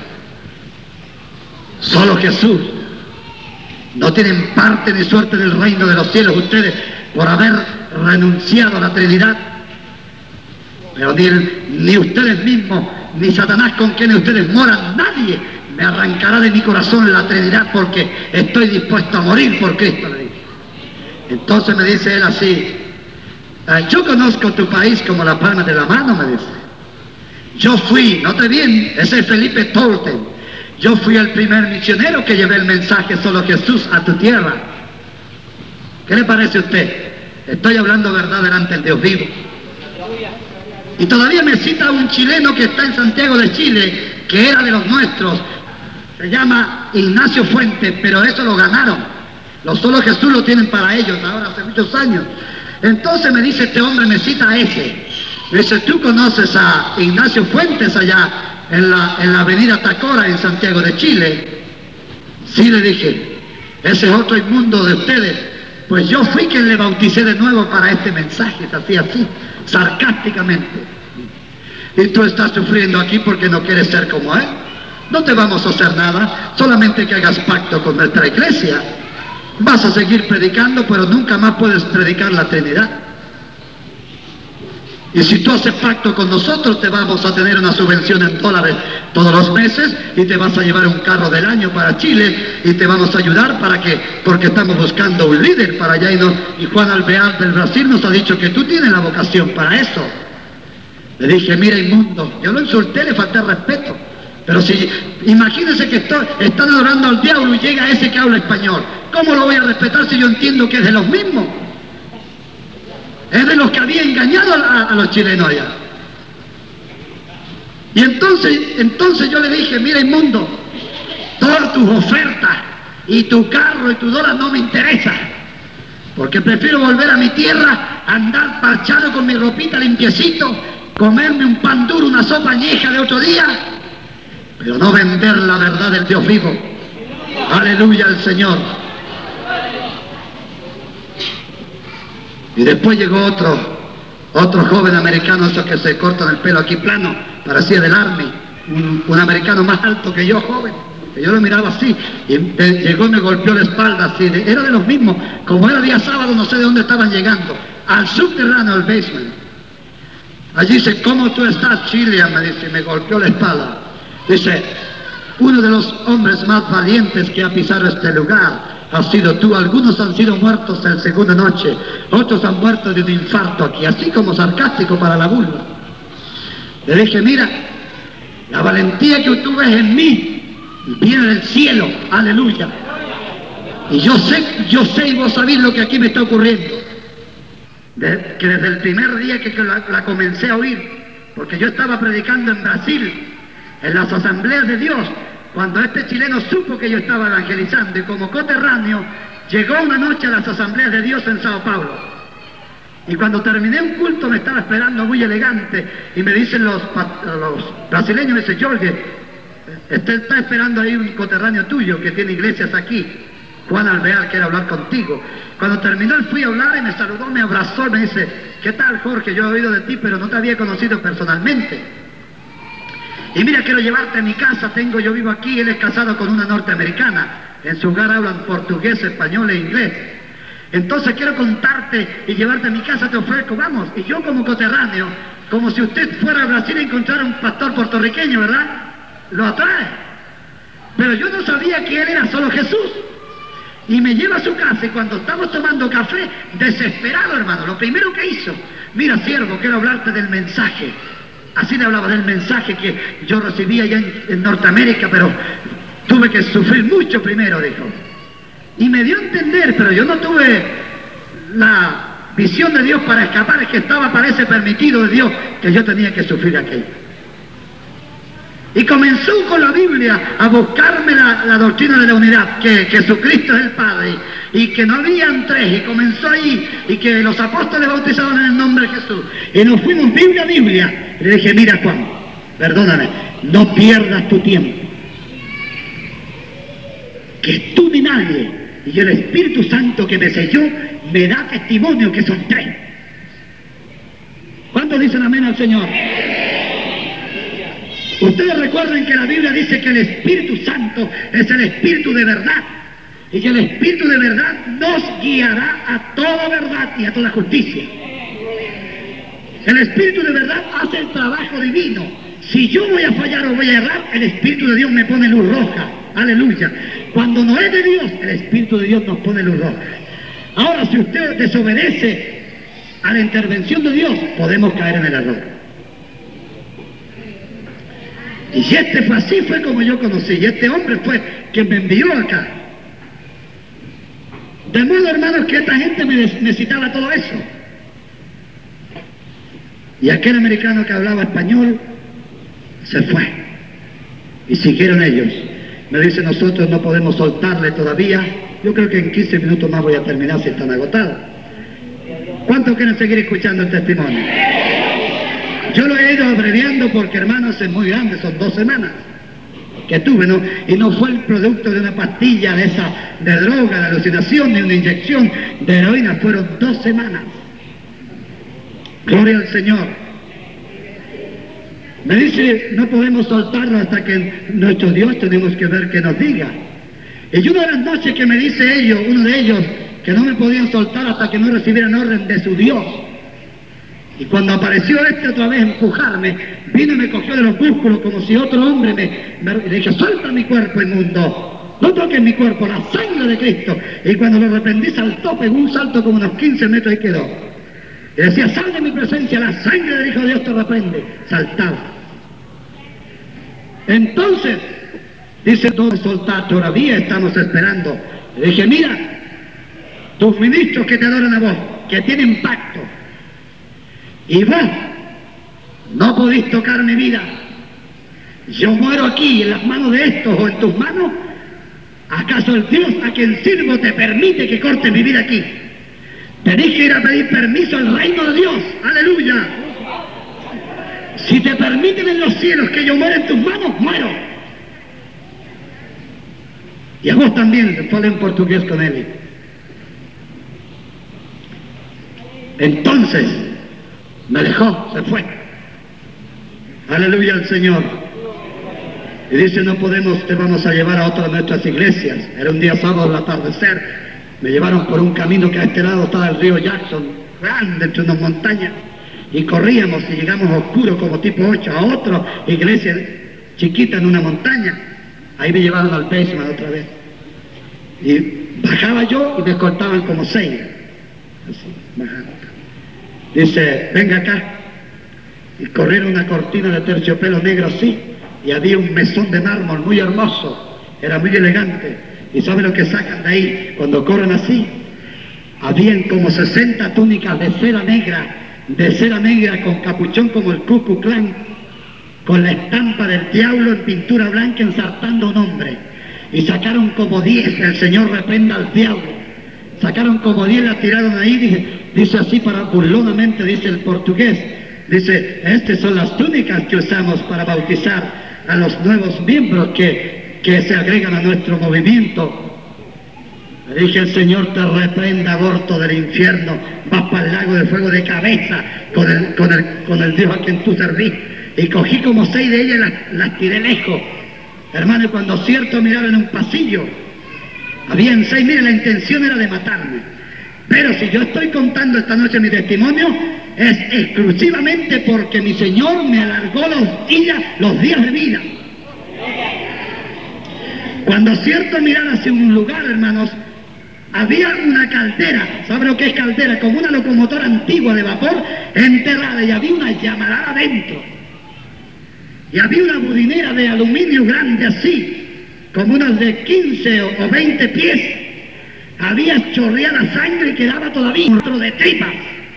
Speaker 2: Solo Jesús. No tienen parte ni suerte en el reino de los cielos ustedes por haber renunciado a la Trinidad. Pero ni ustedes mismos, ni Satanás con quienes ustedes moran, nadie me arrancará de mi corazón la Trinidad, porque estoy dispuesto a morir por Cristo, le dije. Entonces me dice él así, yo conozco tu país como la palma de la mano, me dice. Yo fui, note bien, ese es Felipe Tolten. Yo fui el primer misionero que llevé el mensaje solo Jesús a tu tierra. ¿Qué le parece a usted? Estoy hablando verdad delante del Dios vivo. Y todavía me cita un chileno que está en Santiago de Chile, que era de los nuestros. Se llama Ignacio Fuentes, pero eso lo ganaron. Solo Jesús lo tienen para ellos ahora, hace muchos años. Entonces me dice este hombre, me cita a ese. Me dice, ¿tú conoces a Ignacio Fuentes allá en la avenida Tacora, en Santiago de Chile? Sí, le dije, ese es otro inmundo de ustedes. Pues yo fui quien le bauticé de nuevo para este mensaje, así, sarcásticamente. Y tú estás sufriendo aquí porque no quieres ser como él. No te vamos a hacer nada, solamente que hagas pacto con nuestra iglesia. Vas a seguir predicando, pero nunca más puedes predicar la Trinidad. Y si tú haces pacto con nosotros, te vamos a tener una subvención en dólares todos los meses y te vas a llevar un carro del año para Chile y te vamos a ayudar porque estamos buscando un líder para allá y Juan Alvear del Brasil nos ha dicho que tú tienes la vocación para eso. Le dije, mira inmundo, yo lo insulté, le falté respeto, pero si, imagínense que están adorando al diablo y llega ese que habla español, ¿cómo lo voy a respetar si yo entiendo que es de los mismos? Es de los que había engañado a los chilenos allá. Y entonces yo le dije, mira inmundo, todas tus ofertas y tu carro y tu dólar no me interesan, porque prefiero volver a mi tierra, andar parchado con mi ropita limpiecito, comerme un pan duro, una sopa añeja de otro día, pero no vender la verdad del Dios vivo. Aleluya al Señor. Y después llegó otro joven americano, esos que se cortan el pelo aquí plano, parecía del Army, un americano más alto que yo, joven, que yo lo miraba así, y llegó y me golpeó la espalda así, era de los mismos, como era día sábado, no sé de dónde estaban llegando, al subterráneo, al basement. Allí dice, ¿cómo tú estás, Chilean? Me dice, y me golpeó la espalda. Dice, uno de los hombres más valientes que ha pisado este lugar has sido tú. Algunos han sido muertos en segunda noche, otros han muerto de un infarto aquí, así como sarcástico para la burla. Le dije, mira, la valentía que tú ves en mí viene del cielo, aleluya. Y yo sé y vos sabéis lo que aquí me está ocurriendo. Que desde el primer día que la comencé a oír, porque yo estaba predicando en Brasil, en las asambleas de Dios, cuando este chileno supo que yo estaba evangelizando y como coterráneo, llegó una noche a las asambleas de Dios en Sao Paulo. Y cuando terminé un culto me estaba esperando muy elegante y me dicen los brasileños, me dice, Jorge, está esperando ahí un coterráneo tuyo que tiene iglesias aquí, Juan Alvear, quiere hablar contigo. Cuando terminó fui a hablar y me saludó, me abrazó y me dice, ¿qué tal, Jorge? Yo he oído de ti, pero no te había conocido personalmente. Y mira, quiero llevarte a mi casa, yo vivo aquí, él es casado con una norteamericana. En su hogar hablan portugués, español e inglés. Entonces quiero contarte y llevarte a mi casa, te ofrezco, vamos. Y yo como coterráneo, como si usted fuera a Brasil y encontrara un pastor puertorriqueño, ¿verdad? Lo atrae. Pero yo no sabía que él era solo Jesús. Y me lleva a su casa y cuando estamos tomando café, desesperado, hermano, lo primero que hizo, mira, siervo, quiero hablarte del mensaje. Así le hablaba del mensaje que yo recibí allá en Norteamérica, pero tuve que sufrir mucho primero, dijo. Y me dio a entender, pero yo no tuve la visión de Dios para escapar, es que parece permitido de Dios que yo tenía que sufrir aquello. Y comenzó con la Biblia a buscarme la doctrina de la unidad, que Jesucristo es el Padre, y que no habían tres, y comenzó ahí, y que los apóstoles bautizaron en el nombre de Jesús. Y nos fuimos Biblia a Biblia. Y le dije, mira Juan, perdóname, no pierdas tu tiempo. Que tú ni nadie, y el Espíritu Santo que me selló, me da testimonio que son tres. ¿Cuántos dicen amén al Señor? Ustedes recuerden que la Biblia dice que el Espíritu Santo es el Espíritu de verdad y que el Espíritu de verdad nos guiará a toda verdad y a toda justicia. El Espíritu de verdad hace el trabajo divino. Si yo voy a fallar o voy a errar, el Espíritu de Dios me pone luz roja. Aleluya. Cuando no es de Dios, el Espíritu de Dios nos pone luz roja. Ahora, si usted desobedece a la intervención de Dios, podemos caer en el error. Y así fue como yo conocí, y este hombre fue quien me envió acá. De modo, hermanos, que esta gente me necesitaba todo eso. Y aquel americano que hablaba español se fue. Y siguieron ellos. Me dice, nosotros no podemos soltarle todavía. Yo creo que en 15 minutos más voy a terminar si están agotados. ¿Cuántos quieren seguir escuchando el testimonio? Yo lo he ido abreviando porque, hermanos, es muy grande, son 2 semanas que tuve, ¿no? Y no fue el producto de una pastilla de droga, de alucinación, ni una inyección de heroína, fueron 2 semanas. Gloria al Señor. Me dice, no podemos soltarlo hasta que nuestro Dios tenemos que ver qué nos diga. Y una de las noches que me dice uno de ellos, que no me podían soltar hasta que no recibieran orden de su Dios. Y cuando apareció otra vez a empujarme, vino y me cogió de los músculos como si otro hombre le dije, suelta mi cuerpo inmundo, no toques mi cuerpo, la sangre de Cristo. Y cuando lo reprendí saltó, pegó un salto como unos 15 metros y quedó. Y decía, sal de mi presencia, la sangre del Hijo de Dios te reprende. Saltaba. Entonces, dice, todo soltar, todavía estamos esperando. Le dije, mira, tus ministros que te adoran a vos, que tienen pacto, y vos no podéis tocar mi vida. Yo muero aquí en las manos de estos o en tus manos. ¿Acaso el Dios a quien sirvo te permite que corte mi vida aquí? Tenéis que ir a pedir permiso al reino de Dios. ¡Aleluya! Si te permiten en los cielos que yo muera en tus manos, muero. Y a vos también, fue en portugués con él. Entonces, me dejó, se fue. Aleluya al Señor. Y dice, no podemos, te vamos a llevar a otra de nuestras iglesias. Era un día sábado al atardecer. Me llevaron por un camino que a este lado estaba el río Jackson, grande entre unas montañas. Y corríamos y llegamos oscuro como tipo 8 a otra iglesia chiquita en una montaña. Ahí me llevaron al basement otra vez. Y bajaba yo y me escoltaban como 6. Así, bajando. Dice, venga acá. Y corrieron una cortina de terciopelo negro así, y había un mesón de mármol muy hermoso, era muy elegante. ¿Y sabe lo que sacan de ahí cuando corren así? Habían como 60 túnicas de cera negra con capuchón como el Ku Klux Klan, con la estampa del diablo en pintura blanca ensartando un hombre. Y sacaron como 10, el Señor reprenda al diablo. Sacaron como 10, la tiraron ahí, dice así para burlonamente, dice el portugués, dice, estas son las túnicas que usamos para bautizar a los nuevos miembros que se agregan a nuestro movimiento. Le dije, el Señor te reprenda, aborto del infierno, vas para el lago de fuego de cabeza con el Dios a quien tú servís. Y cogí como 6 de ellas y las tiré lejos. Hermano, y cuando cierto miraba en un pasillo, habían 6, mire, la intención era de matarme. Pero si yo estoy contando esta noche mi testimonio, es exclusivamente porque mi Señor me alargó los días de vida. Cuando cierto mirar hacia un lugar, hermanos, había una caldera. ¿Sabe lo que es caldera? Como una locomotora antigua de vapor enterrada, y había una llamarada adentro. Y había una budinera de aluminio grande así, como unas de 15 o 20 pies. Había chorreada sangre y quedaba todavía un otro de tripas.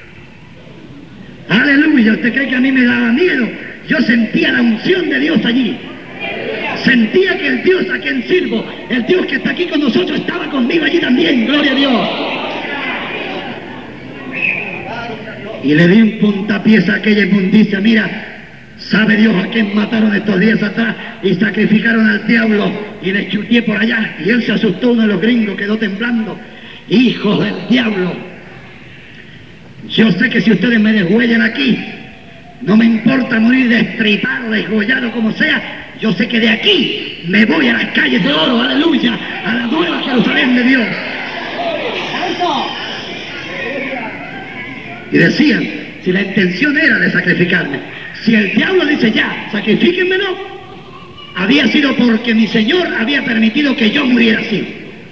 Speaker 2: Aleluya. ¿Usted cree que a mí me daba miedo? Yo sentía la unción de Dios allí. Sentía que el Dios a quien sirvo, el Dios que está aquí con nosotros, estaba conmigo allí también. Gloria a Dios. Y le di un puntapié a aquella inmundicia. Mira, sabe Dios a quién mataron estos días atrás y sacrificaron al diablo, y le chuteé por allá, y él se asustó, uno de los gringos quedó temblando. Hijos del diablo, yo sé que si ustedes me deshuellan aquí, no me importa morir destripado, desgollado, como sea. Yo sé que de aquí me voy a las calles de oro, aleluya, a la nueva Jerusalén de Dios. Y decían, si la intención era de sacrificarme, si el diablo dice ya, sacrifíquenmelo, había sido porque mi Señor había permitido que yo muriera así.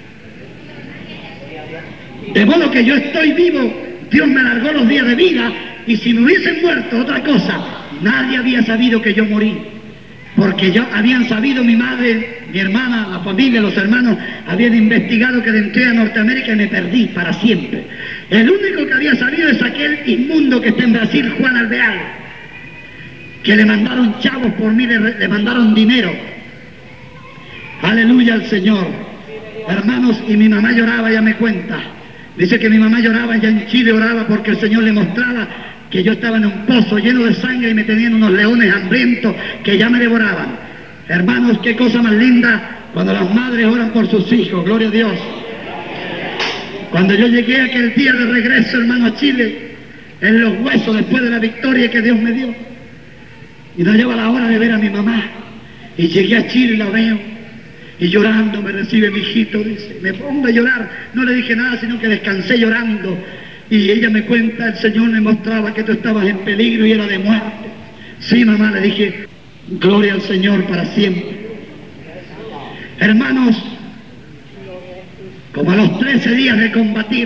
Speaker 2: De modo que yo estoy vivo, Dios me alargó los días de vida, y si me hubiesen muerto, otra cosa, nadie había sabido que yo morí. Porque habían sabido mi madre, mi hermana, la familia, los hermanos, habían investigado que entré a Norteamérica y me perdí para siempre. El único que había sabido es aquel inmundo que está en Brasil, Juan Alvear, que le mandaron chavos por mí, le mandaron dinero. Aleluya al Señor. Hermanos, y mi mamá lloraba, ya me cuenta. Dice que mi mamá lloraba, ya en Chile oraba porque el Señor le mostraba que yo estaba en un pozo lleno de sangre y me tenían unos leones hambrientos que ya me devoraban. Hermanos, qué cosa más linda cuando las madres oran por sus hijos, gloria a Dios. Cuando yo llegué aquel día de regreso, hermano, a Chile, en los huesos después de la victoria que Dios me dio, y no lleva la hora de ver a mi mamá, y llegué a Chile y la veo, y llorando me recibe mi hijito, dice, me pongo a llorar, no le dije nada, sino que descansé llorando. Y ella me cuenta, el Señor me mostraba que tú estabas en peligro y era de muerte. Sí, mamá, le dije, gloria al Señor para siempre. Hermanos, como a los 13 días de combatir,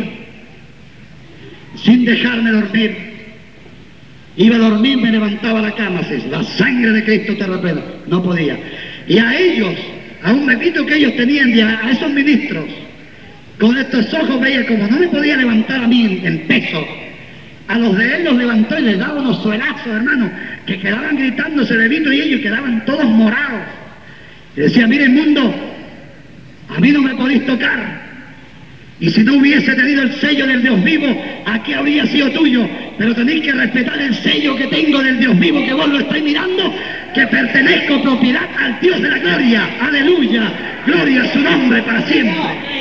Speaker 2: sin dejarme dormir, iba a dormir, me levantaba la cama, la sangre de Cristo te reprenda. No podía. Y a ellos, a un bebito que ellos tenían, a esos ministros, con estos ojos veía como no me podía levantar a mí en peso. A los de él los levantó y les daba unos suelazos, hermano, que quedaban gritando ese bebito y ellos quedaban todos morados. Y decía, mire mundo, a mí no me podéis tocar. Y si no hubiese tenido el sello del Dios vivo, aquí habría sido tuyo. Pero tenéis que respetar el sello que tengo del Dios vivo, que vos lo estáis mirando, que pertenezco propiedad al Dios de la gloria. Aleluya, gloria a su nombre para siempre.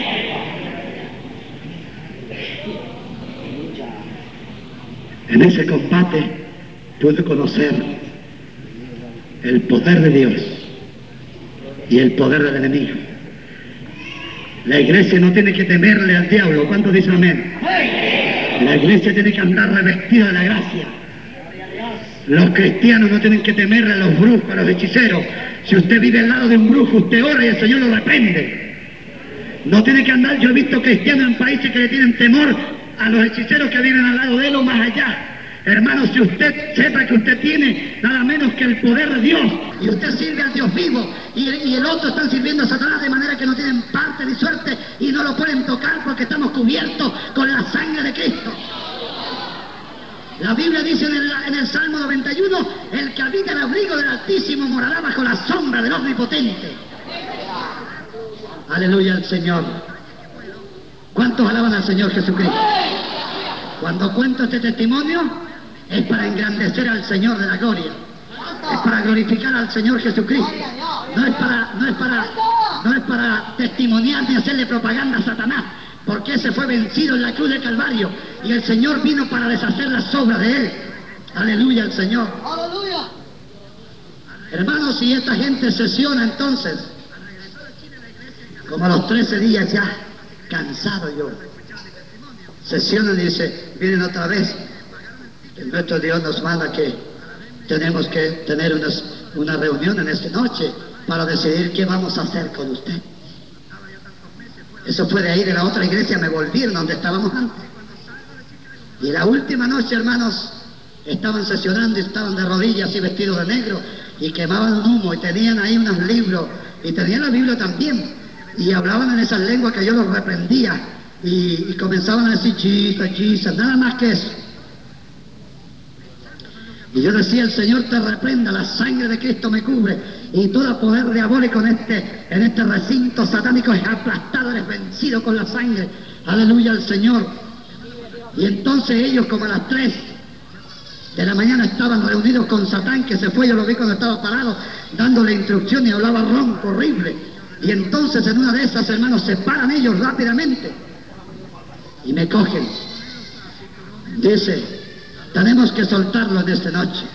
Speaker 2: En ese combate pude conocer el poder de Dios y el poder del enemigo. La iglesia no tiene que temerle al diablo. ¿Cuántos dicen amén? La iglesia tiene que andar revestida de la gracia. Los cristianos no tienen que temerle a los brujos, a los hechiceros. Si usted vive al lado de un brujo, usted ora y el Señor lo reprende. No tiene que andar, yo he visto cristianos en países que le tienen temor a los hechiceros que viven al lado de él o más allá. Hermano, si usted sepa que usted tiene nada menos que el poder de Dios, y usted sirve al Dios vivo, y el otro están sirviendo a Satanás, de manera que no tienen parte ni suerte, y no lo pueden tocar porque estamos cubiertos con la sangre de Cristo. La Biblia dice en el Salmo 91, el que habita el abrigo del Altísimo morará bajo la sombra del Omnipotente. Aleluya al Señor. ¿Cuántos alaban al Señor Jesucristo? Cuando cuento este testimonio es para engrandecer al Señor de la gloria, es para glorificar al Señor Jesucristo, no es para testimoniar ni hacerle propaganda a Satanás, porque ese fue vencido en la cruz del Calvario y el Señor vino para deshacer las obras de él. Aleluya al Señor.
Speaker 3: Aleluya.
Speaker 2: Hermanos, si esta gente sesiona entonces, como a los 13 días ya, cansado yo, sesionan y dice, vienen otra vez, que nuestro Dios nos manda que tenemos que tener una reunión en esta noche para decidir qué vamos a hacer con usted. Eso fue de ahí, de la otra iglesia, me volvieron donde estábamos antes. Y la última noche, hermanos, estaban sesionando y estaban de rodillas y vestidos de negro y quemaban un humo y tenían ahí unos libros y tenían la Biblia también y hablaban en esas lenguas que yo los reprendía y comenzaban a decir chisas, nada más que eso. Y yo decía, el Señor te reprenda, la sangre de Cristo me cubre y todo poder diabólico en este recinto satánico es aplastado, es vencido con la sangre. Aleluya al Señor. Y entonces ellos como a las 3 de la mañana estaban reunidos con Satán, que se fue, yo lo vi cuando estaba parado, dándole instrucción y hablaba ronco, horrible. Y entonces en una de esas, hermanos, se paran ellos rápidamente y me cogen. Dice, tenemos que soltarlo en esta noche.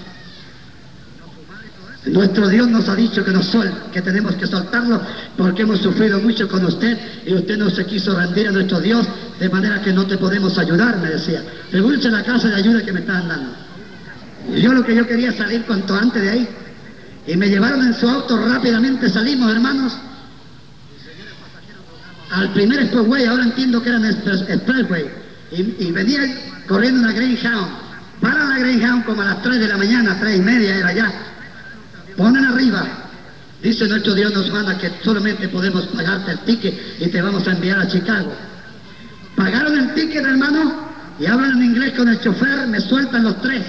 Speaker 2: Nuestro Dios nos ha dicho que tenemos que soltarlo porque hemos sufrido mucho con usted y usted no se quiso rendir a nuestro Dios, de manera que no te podemos ayudar, me decía. Pregúntese la clase de ayuda que me estaban dando. Y yo lo que yo quería salir cuanto antes de ahí. Y me llevaron en su auto, rápidamente salimos, hermanos, al primer expressway, ahora entiendo que era expressway, y venía corriendo una Greyhound. Paran la Greyhound como a las 3 de la mañana, 3:30 era ya. Ponen arriba, dice nuestro Dios nos manda que solamente podemos pagarte el ticket y te vamos a enviar a Chicago. Pagaron el ticket, hermano, y hablan en inglés con el chofer, me sueltan los 3.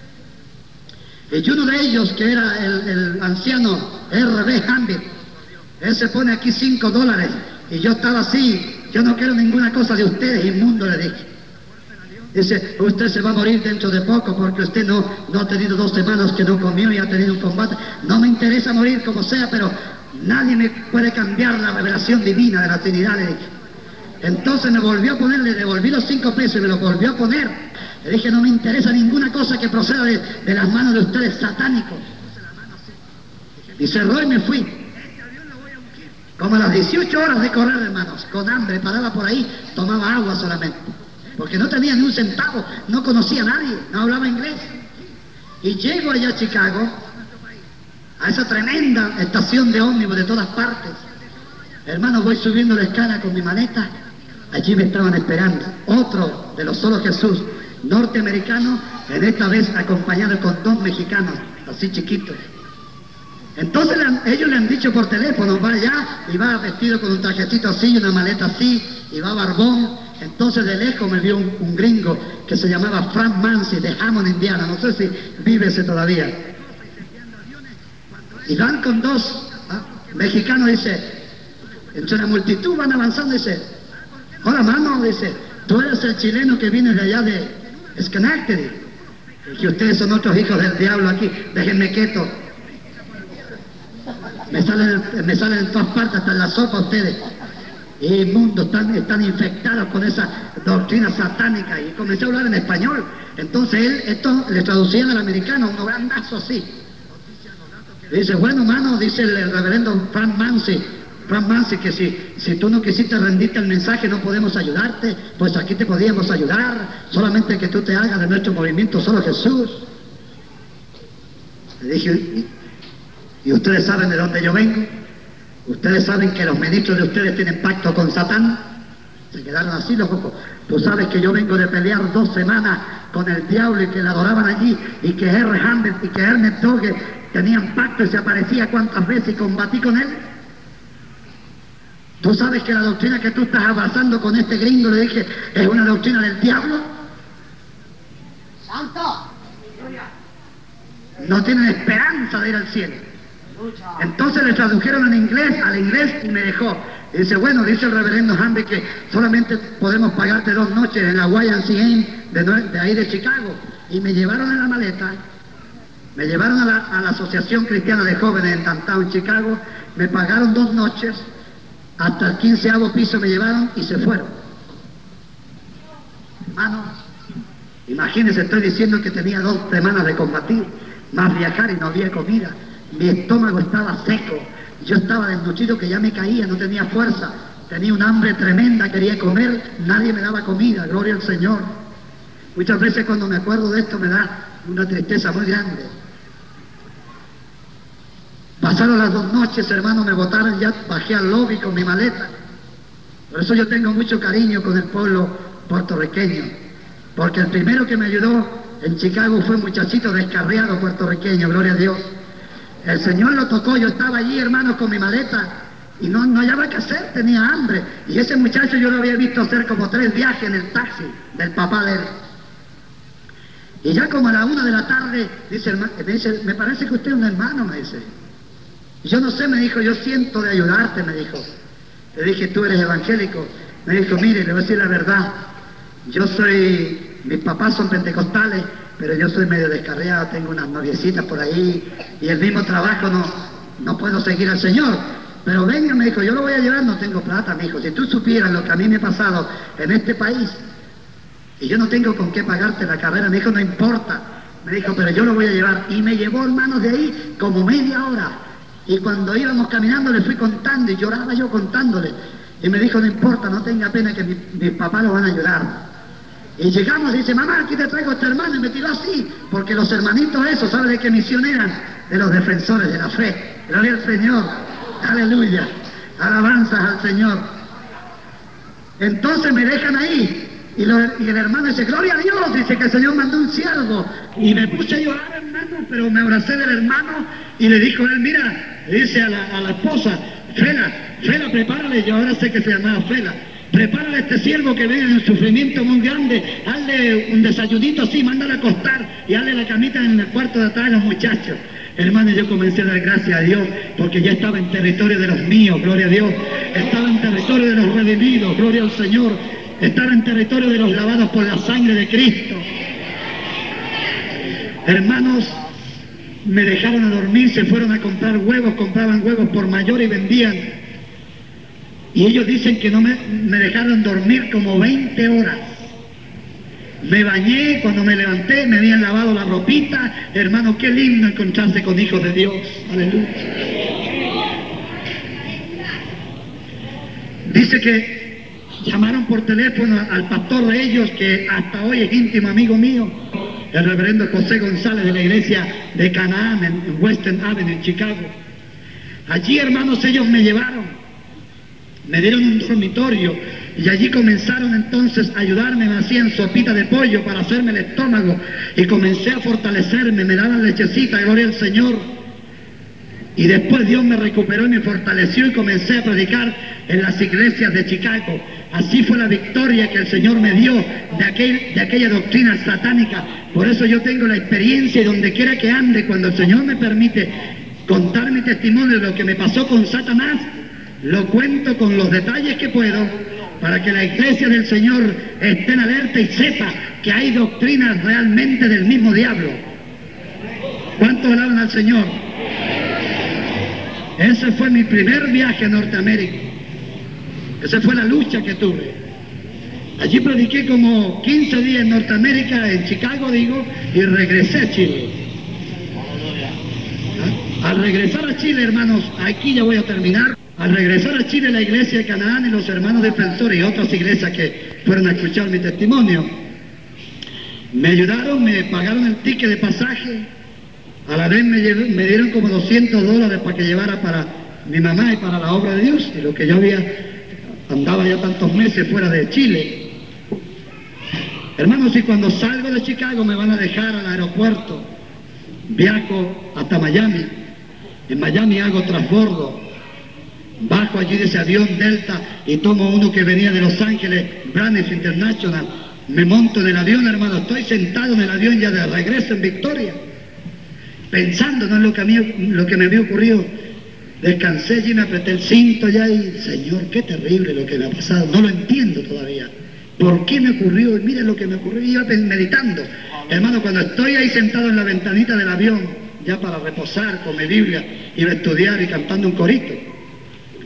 Speaker 2: Y uno de ellos, que era el anciano R.B. Hamby, él se pone aquí $5, y yo estaba así, yo no quiero ninguna cosa de ustedes, inmundo, le dije. Dice, usted se va a morir dentro de poco porque usted no ha tenido 2 semanas que no comió y ha tenido un combate. No me interesa morir como sea, pero nadie me puede cambiar la revelación divina de la Trinidad, le dije. Entonces me volvió a poner, le devolví los 5 pesos y me los volvió a poner. Le dije, no me interesa ninguna cosa que proceda de las manos de ustedes satánicos. Y cerró y me fui. Como a las 18 horas de correr, hermanos, con hambre, paraba por ahí, tomaba agua solamente. Porque no tenía ni un centavo, no conocía a nadie, no hablaba inglés. Y llego allá a Chicago, a esa tremenda estación de ómnibus de todas partes. Hermano, voy subiendo la escala con mi maleta, allí me estaban esperando. Otro de los Solo Jesús, norteamericano, en esta vez acompañado con 2 mexicanos, así chiquitos. Entonces ellos le han dicho por teléfono, va allá y va vestido con un trajecito así, una maleta así, y va barbón. Entonces de lejos me vio un gringo que se llamaba Frank Mansi de Hammond, Indiana, no sé si vive ese todavía. Y van con 2 mexicanos, dice, entre la multitud van avanzando, dice, hola mano, dice, tú eres el chileno que viene de allá de Schenectady, y que ustedes son otros hijos del diablo aquí, déjenme quieto. Me salen en todas partes, hasta en la sopa ustedes. Inmundos, están infectados con esa doctrina satánica. Y comencé a hablar en español. Entonces esto le traducían al americano, un grandazo así. Dice, bueno, mano, dice el reverendo Frank Mansi, que si tú no quisiste rendirte al mensaje, no podemos ayudarte, pues aquí te podíamos ayudar, solamente que tú te hagas de nuestro movimiento Solo Jesús. Le dije, ¿y ustedes saben de dónde yo vengo? ¿Ustedes saben que los ministros de ustedes tienen pacto con Satán? Se quedaron así los ojos. Tú sabes que yo vengo de pelear 2 semanas con el diablo y que le adoraban allí, y que R. Hamber y que Ernest Doge tenían pacto y se aparecía cuántas veces y combatí con él. ¿Tú sabes que la doctrina que tú estás abrazando con este gringo, le dije, es una doctrina del diablo?
Speaker 3: ¡Santo!
Speaker 2: No tienen esperanza de ir al cielo. Entonces le tradujeron al inglés y me dejó. Y dice, bueno, dice el reverendo Hamby que solamente podemos pagarte 2 noches en la YMCA de ahí de Chicago. Y me llevaron en la maleta, me llevaron a la Asociación Cristiana de Jóvenes en Downtown, Chicago, me pagaron 2 noches, hasta el 15º piso me llevaron y se fueron. Hermanos, imagínense, estoy diciendo que tenía 2 semanas de combatir, más viajar y no había comida. Mi estómago estaba seco, yo estaba desnutrido que ya me caía, no tenía fuerza, tenía un hambre tremenda, quería comer, nadie me daba comida, gloria al Señor. Muchas veces cuando me acuerdo de esto me da una tristeza muy grande. Pasaron las 2 noches, hermano, me botaron, ya bajé al lobby con mi maleta. Por eso yo tengo mucho cariño con el pueblo puertorriqueño, porque el primero que me ayudó en Chicago fue un muchachito descarriado puertorriqueño, gloria a Dios. El Señor lo tocó, yo estaba allí, hermano, con mi maleta, y no hallaba qué hacer, tenía hambre. Y ese muchacho yo lo había visto hacer como 3 viajes en el taxi del papá de él. Y ya como a la 1 de la tarde, me dice, me parece que usted es un hermano, me dice. Y yo no sé, me dijo, yo siento de ayudarte, me dijo. Le dije, tú eres evangélico. Me dijo, mire, le voy a decir la verdad. Mis papás son pentecostales, pero yo soy medio descarriado, tengo unas noviecitas por ahí, y el mismo trabajo no puedo seguir al Señor. Pero venga, me dijo, yo lo voy a llevar, no tengo plata, me dijo. Si tú supieras lo que a mí me ha pasado en este país, y yo no tengo con qué pagarte la carrera, me dijo, no importa. Me dijo, pero yo lo voy a llevar. Y me llevó, hermanos, de ahí como media hora. Y cuando íbamos caminando le fui contando y lloraba yo contándole. Y me dijo, no importa, no tenga pena que mis papás lo van a ayudar. Y llegamos y dice, mamá, aquí te traigo a este hermano. Y me tiró así, porque los hermanitos esos, ¿sabes de qué misión eran? De los defensores de la fe. Gloria al Señor. Aleluya. Alabanzas al Señor. Entonces me dejan ahí. Y el hermano dice, gloria a Dios, dice que el Señor mandó un siervo. Y me puse a llorar, hermano, pero me abracé del hermano y le dijo él, mira, le dice a la esposa, Fela, prepárale, yo ahora sé que se llamaba Fela, prepárale a este siervo que viene en un sufrimiento muy grande, hazle un desayunito así, mándale a acostar y hazle la camita en el cuarto de atrás de los muchachos. Hermano, yo comencé a dar gracias a Dios porque ya estaba en territorio de los míos, gloria a Dios, estaba en territorio de los redimidos, gloria al Señor. Estar en territorio de los lavados por la sangre de Cristo. Hermanos, me dejaron a dormir, se fueron a comprar huevos, compraban huevos por mayor y vendían. Y ellos dicen que no me dejaron dormir como 20 horas. Me bañé, cuando me levanté me habían lavado la ropita. Hermano, qué lindo encontrarse con hijos de Dios. Aleluya. Dice que llamaron por teléfono al pastor de ellos, que hasta hoy es íntimo amigo mío, el reverendo José González, de la iglesia de Canaán en Western Avenue, en Chicago. Allí, hermanos, ellos me llevaron, me dieron un dormitorio y allí comenzaron entonces a ayudarme, me hacían sopita de pollo para hacerme el estómago y comencé a fortalecerme, me daban lechecita, gloria al Señor. Y después Dios me recuperó y me fortaleció y comencé a predicar en las iglesias de Chicago. Así fue la victoria que el Señor me dio de aquella doctrina satánica. Por eso yo tengo la experiencia y donde quiera que ande, cuando el Señor me permite contar mi testimonio de lo que me pasó con Satanás, lo cuento con los detalles que puedo para que la iglesia del Señor esté en alerta y sepa que hay doctrinas realmente del mismo diablo. ¿Cuántos alaban al Señor? Ese fue mi primer viaje a Norteamérica. Esa fue la lucha que tuve. Allí prediqué como 15 días en Norteamérica, en Chicago digo, y regresé a Chile. Al regresar a Chile, hermanos, aquí ya voy a terminar. Al regresar a Chile, la iglesia de Canaán y los hermanos defensores y otras iglesias que fueron a escuchar mi testimonio, me ayudaron, me pagaron el ticket de pasaje. A la vez me dieron como $200 para que llevara para mi mamá y para la obra de Dios, y lo que yo andaba ya tantos meses fuera de Chile. Hermanos, y cuando salgo de Chicago me van a dejar al aeropuerto, viajo hasta Miami. En Miami hago transbordo, bajo allí de ese avión Delta y tomo uno que venía de Los Ángeles, Braniff International. Me monto en el avión, hermano, estoy sentado en el avión ya de regreso en Victoria, pensando no en lo que me había ocurrido. Descansé y me apreté el cinto ya y, Señor, qué terrible lo que me ha pasado, no lo entiendo todavía. ¿Por qué me ocurrió? Y mira lo que me ocurrió, y iba meditando. Hermano, cuando estoy ahí sentado en la ventanita del avión, ya para reposar con mi Biblia, iba a estudiar y cantando un corito.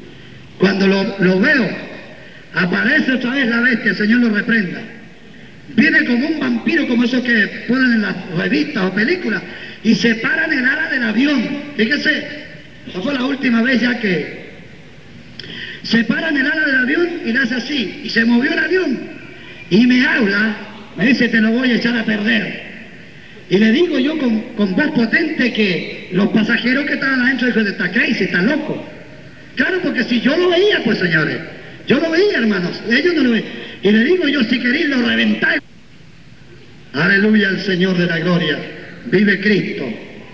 Speaker 2: Cuando lo veo, aparece otra vez la bestia, el Señor lo reprenda. Viene como un vampiro, como esos que ponen en las revistas o películas, y se paran el ala del avión. Fíjese, esa fue la última vez ya que se paran el ala del avión y le hace así, y se movió el avión, y me habla, me dice, te lo voy a echar a perder. Y le digo yo con voz potente que los pasajeros que estaban adentro dijeron, está crazy, está loco. Claro, porque si yo lo veía, pues señores, yo lo veía, hermanos, ellos no lo veían. Y le digo yo, si queréis lo reventáis. Aleluya al Señor de la gloria. Vive Cristo.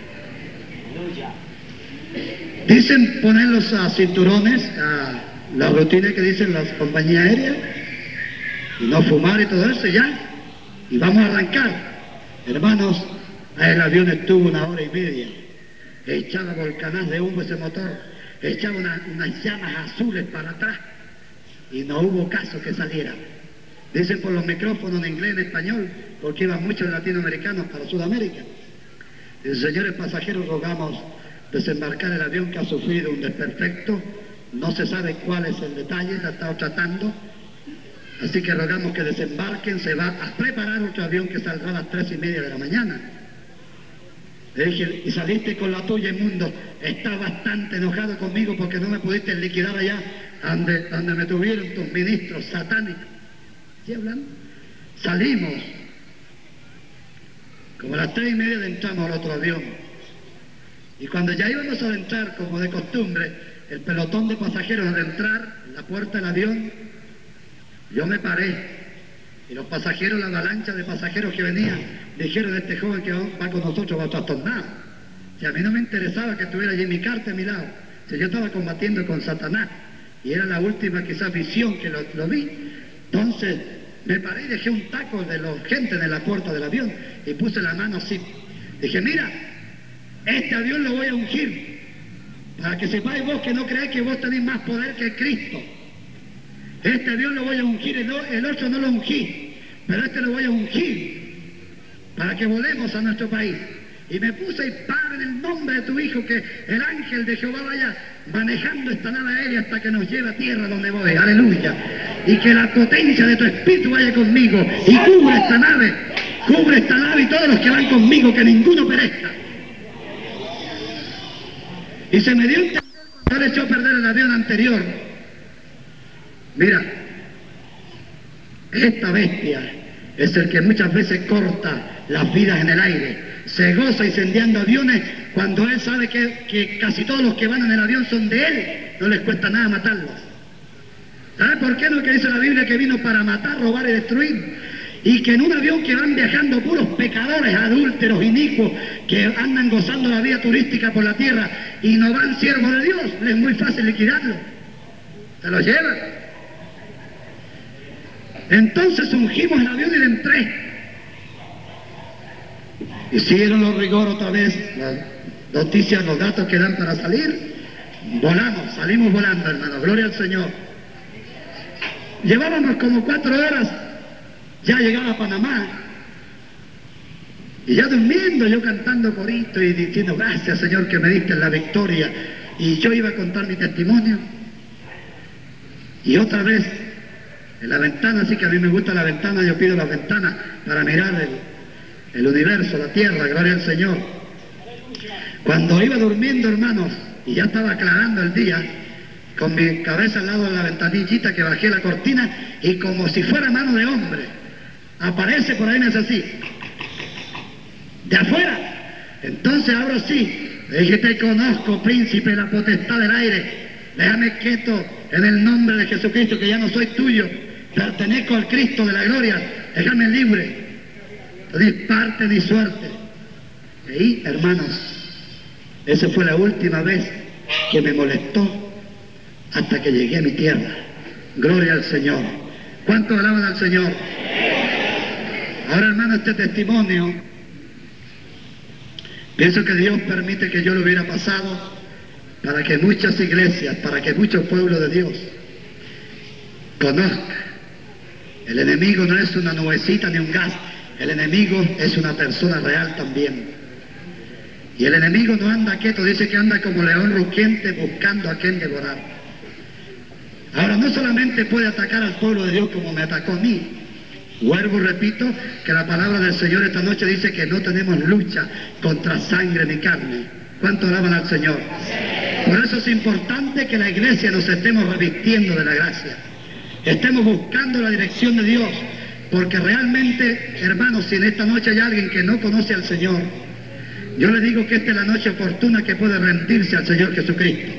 Speaker 2: Dicen poner los cinturones, la rutina que dicen las compañías aéreas, y no fumar y todo eso ya, y vamos a arrancar. Hermanos, el avión estuvo 1 hora y media, echaba volcanás de humo ese motor, echaba unas llamas azules para atrás, y no hubo caso que saliera. Dicen por los micrófonos en inglés, en español, porque iban muchos latinoamericanos para Sudamérica. Dicen, señores pasajeros, rogamos desembarcar el avión que ha sufrido un desperfecto, no se sabe cuál es el detalle, se ha estado tratando, así que rogamos que desembarquen, se va a preparar otro avión que saldrá a las 3:30 de la mañana. Le dije, y saliste con la tuya, inmundo, está bastante enojado conmigo porque no me pudiste liquidar allá donde me tuvieron tus ministros satánicos. ¿Sí hablan? Salimos, como a las 3:30 entramos al otro avión, y cuando ya íbamos a entrar, como de costumbre, el pelotón de pasajeros al entrar en la puerta del avión, yo me paré, y los pasajeros, la avalancha de pasajeros que venían, dijeron, este joven que va con nosotros va a trastornar. Si a mí no me interesaba que estuviera Jimmy Carter a mi lado, si yo estaba combatiendo con Satanás, y era la última quizás visión que lo vi. Entonces me paré y dejé un taco de los gente de la puerta del avión, y puse la mano así. Dije, mira, este avión lo voy a ungir, para que sepáis vos que no creáis que vos tenéis más poder que Cristo. Este avión lo voy a ungir, el otro no lo ungí, pero este lo voy a ungir, para que volemos a nuestro país. Y me puse y Padre, en el nombre de tu Hijo, que el ángel de Jehová vaya manejando esta nave aérea hasta que nos lleve a tierra donde voy. Aleluya. Y que la potencia de tu Espíritu vaya conmigo y cubre esta nave y todos los que van conmigo, que ninguno perezca. Y se me dio un temor cuando le echó a perder el avión anterior. Mira, esta bestia es el que muchas veces corta las vidas en el aire, se goza incendiando aviones cuando él sabe que casi todos los que van en el avión son de él, no les cuesta nada matarlos. ¿Sabe por qué no? Que dice la Biblia que vino para matar, robar y destruir, y que en un avión que van viajando puros pecadores, adúlteros, inicuos, que andan gozando la vida turística por la tierra y no van siervos de Dios, les es muy fácil liquidarlo, se lo llevan. Entonces ungimos el avión y le entré. Hicieron los rigores otra vez, las noticias, los datos que dan para salir. Volamos, salimos volando, hermano, gloria al Señor. Llevábamos como 4 horas, ya llegaba a Panamá. Y ya durmiendo, yo cantando corito y diciendo, gracias Señor que me diste la victoria. Y yo iba a contar mi testimonio. Y otra vez, en la ventana, así que a mí me gusta la ventana, yo pido la ventana para mirar el universo, la tierra, gloria al Señor. Cuando iba durmiendo, hermanos, y ya estaba aclarando el día, con mi cabeza al lado de la ventanillita que bajé la cortina, y como si fuera mano de hombre, aparece por ahí, me hace así, de afuera. Entonces ahora sí, le dije, te conozco, príncipe de la potestad del aire, déjame quieto en el nombre de Jesucristo, que ya no soy tuyo, pertenezco al Cristo de la gloria, déjame libre. Ni parte ni suerte. Y hermanos, esa fue la última vez que me molestó hasta que llegué a mi tierra. Gloria al Señor. ¿Cuántos alaban al Señor? Ahora, hermano, este testimonio, pienso que Dios permite que yo lo hubiera pasado para que muchas iglesias, para que muchos pueblos de Dios conozcan. El enemigo no es una nubecita ni un gas. El enemigo es una persona real también. Y el enemigo no anda quieto, dice que anda como león rugiente buscando a quien devorar. Ahora, no solamente puede atacar al pueblo de Dios como me atacó a mí, Vuelvo y repito que la palabra del Señor esta noche dice que no tenemos lucha contra sangre ni carne. ¿Cuánto alaban al Señor? Por eso es importante que la iglesia nos estemos revistiendo de la gracia. Estemos buscando la dirección de Dios. Porque realmente, hermanos, si en esta noche hay alguien que no conoce al Señor, yo le digo que esta es la noche oportuna que puede rendirse al Señor Jesucristo.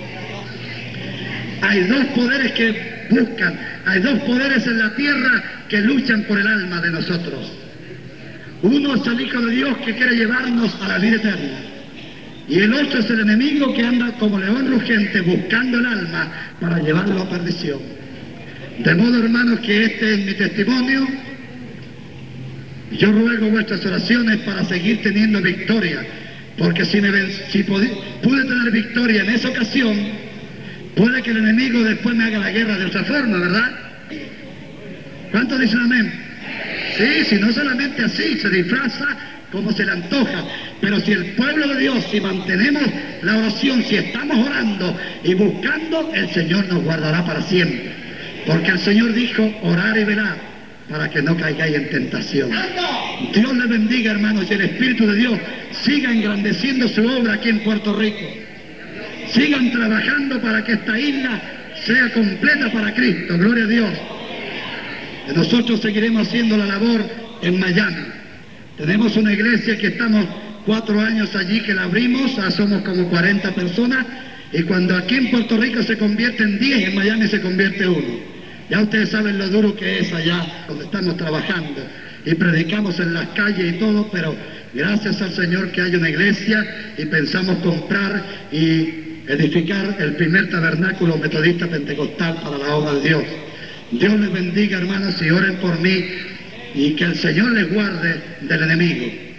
Speaker 2: Hay dos poderes que buscan, hay dos poderes en la tierra que luchan por el alma de nosotros. Uno es el Hijo de Dios que quiere llevarnos a la vida eterna. Y el otro es el enemigo que anda como león rugiente buscando el alma para llevarlo a perdición. De modo, hermanos, que este es mi testimonio. Yo ruego vuestras oraciones para seguir teniendo victoria, porque si pude tener victoria en esa ocasión, puede que el enemigo después me haga la guerra de otra forma, ¿verdad? ¿Cuántos dicen amén? Sí, si no solamente así, se disfraza como se le antoja, pero si el pueblo de Dios, si mantenemos la oración, si estamos orando y buscando, el Señor nos guardará para siempre. Porque el Señor dijo, orar y velar, para que no caigáis en tentación. Dios les bendiga, hermanos, y el Espíritu de Dios siga engrandeciendo su obra aquí en Puerto Rico. Sigan trabajando para que esta isla sea completa para Cristo. Gloria a Dios. Y nosotros seguiremos haciendo la labor en Miami. Tenemos una iglesia que estamos 4 años allí que la abrimos, somos como 40 personas, y cuando aquí en Puerto Rico se convierten 10, en Miami se convierte 1. Ya ustedes saben lo duro que es allá donde estamos trabajando y predicamos en las calles y todo, pero gracias al Señor que hay una iglesia y pensamos comprar y edificar el primer tabernáculo metodista pentecostal para la obra de Dios. Dios les bendiga, hermanos, y oren por mí y que el Señor les guarde del enemigo.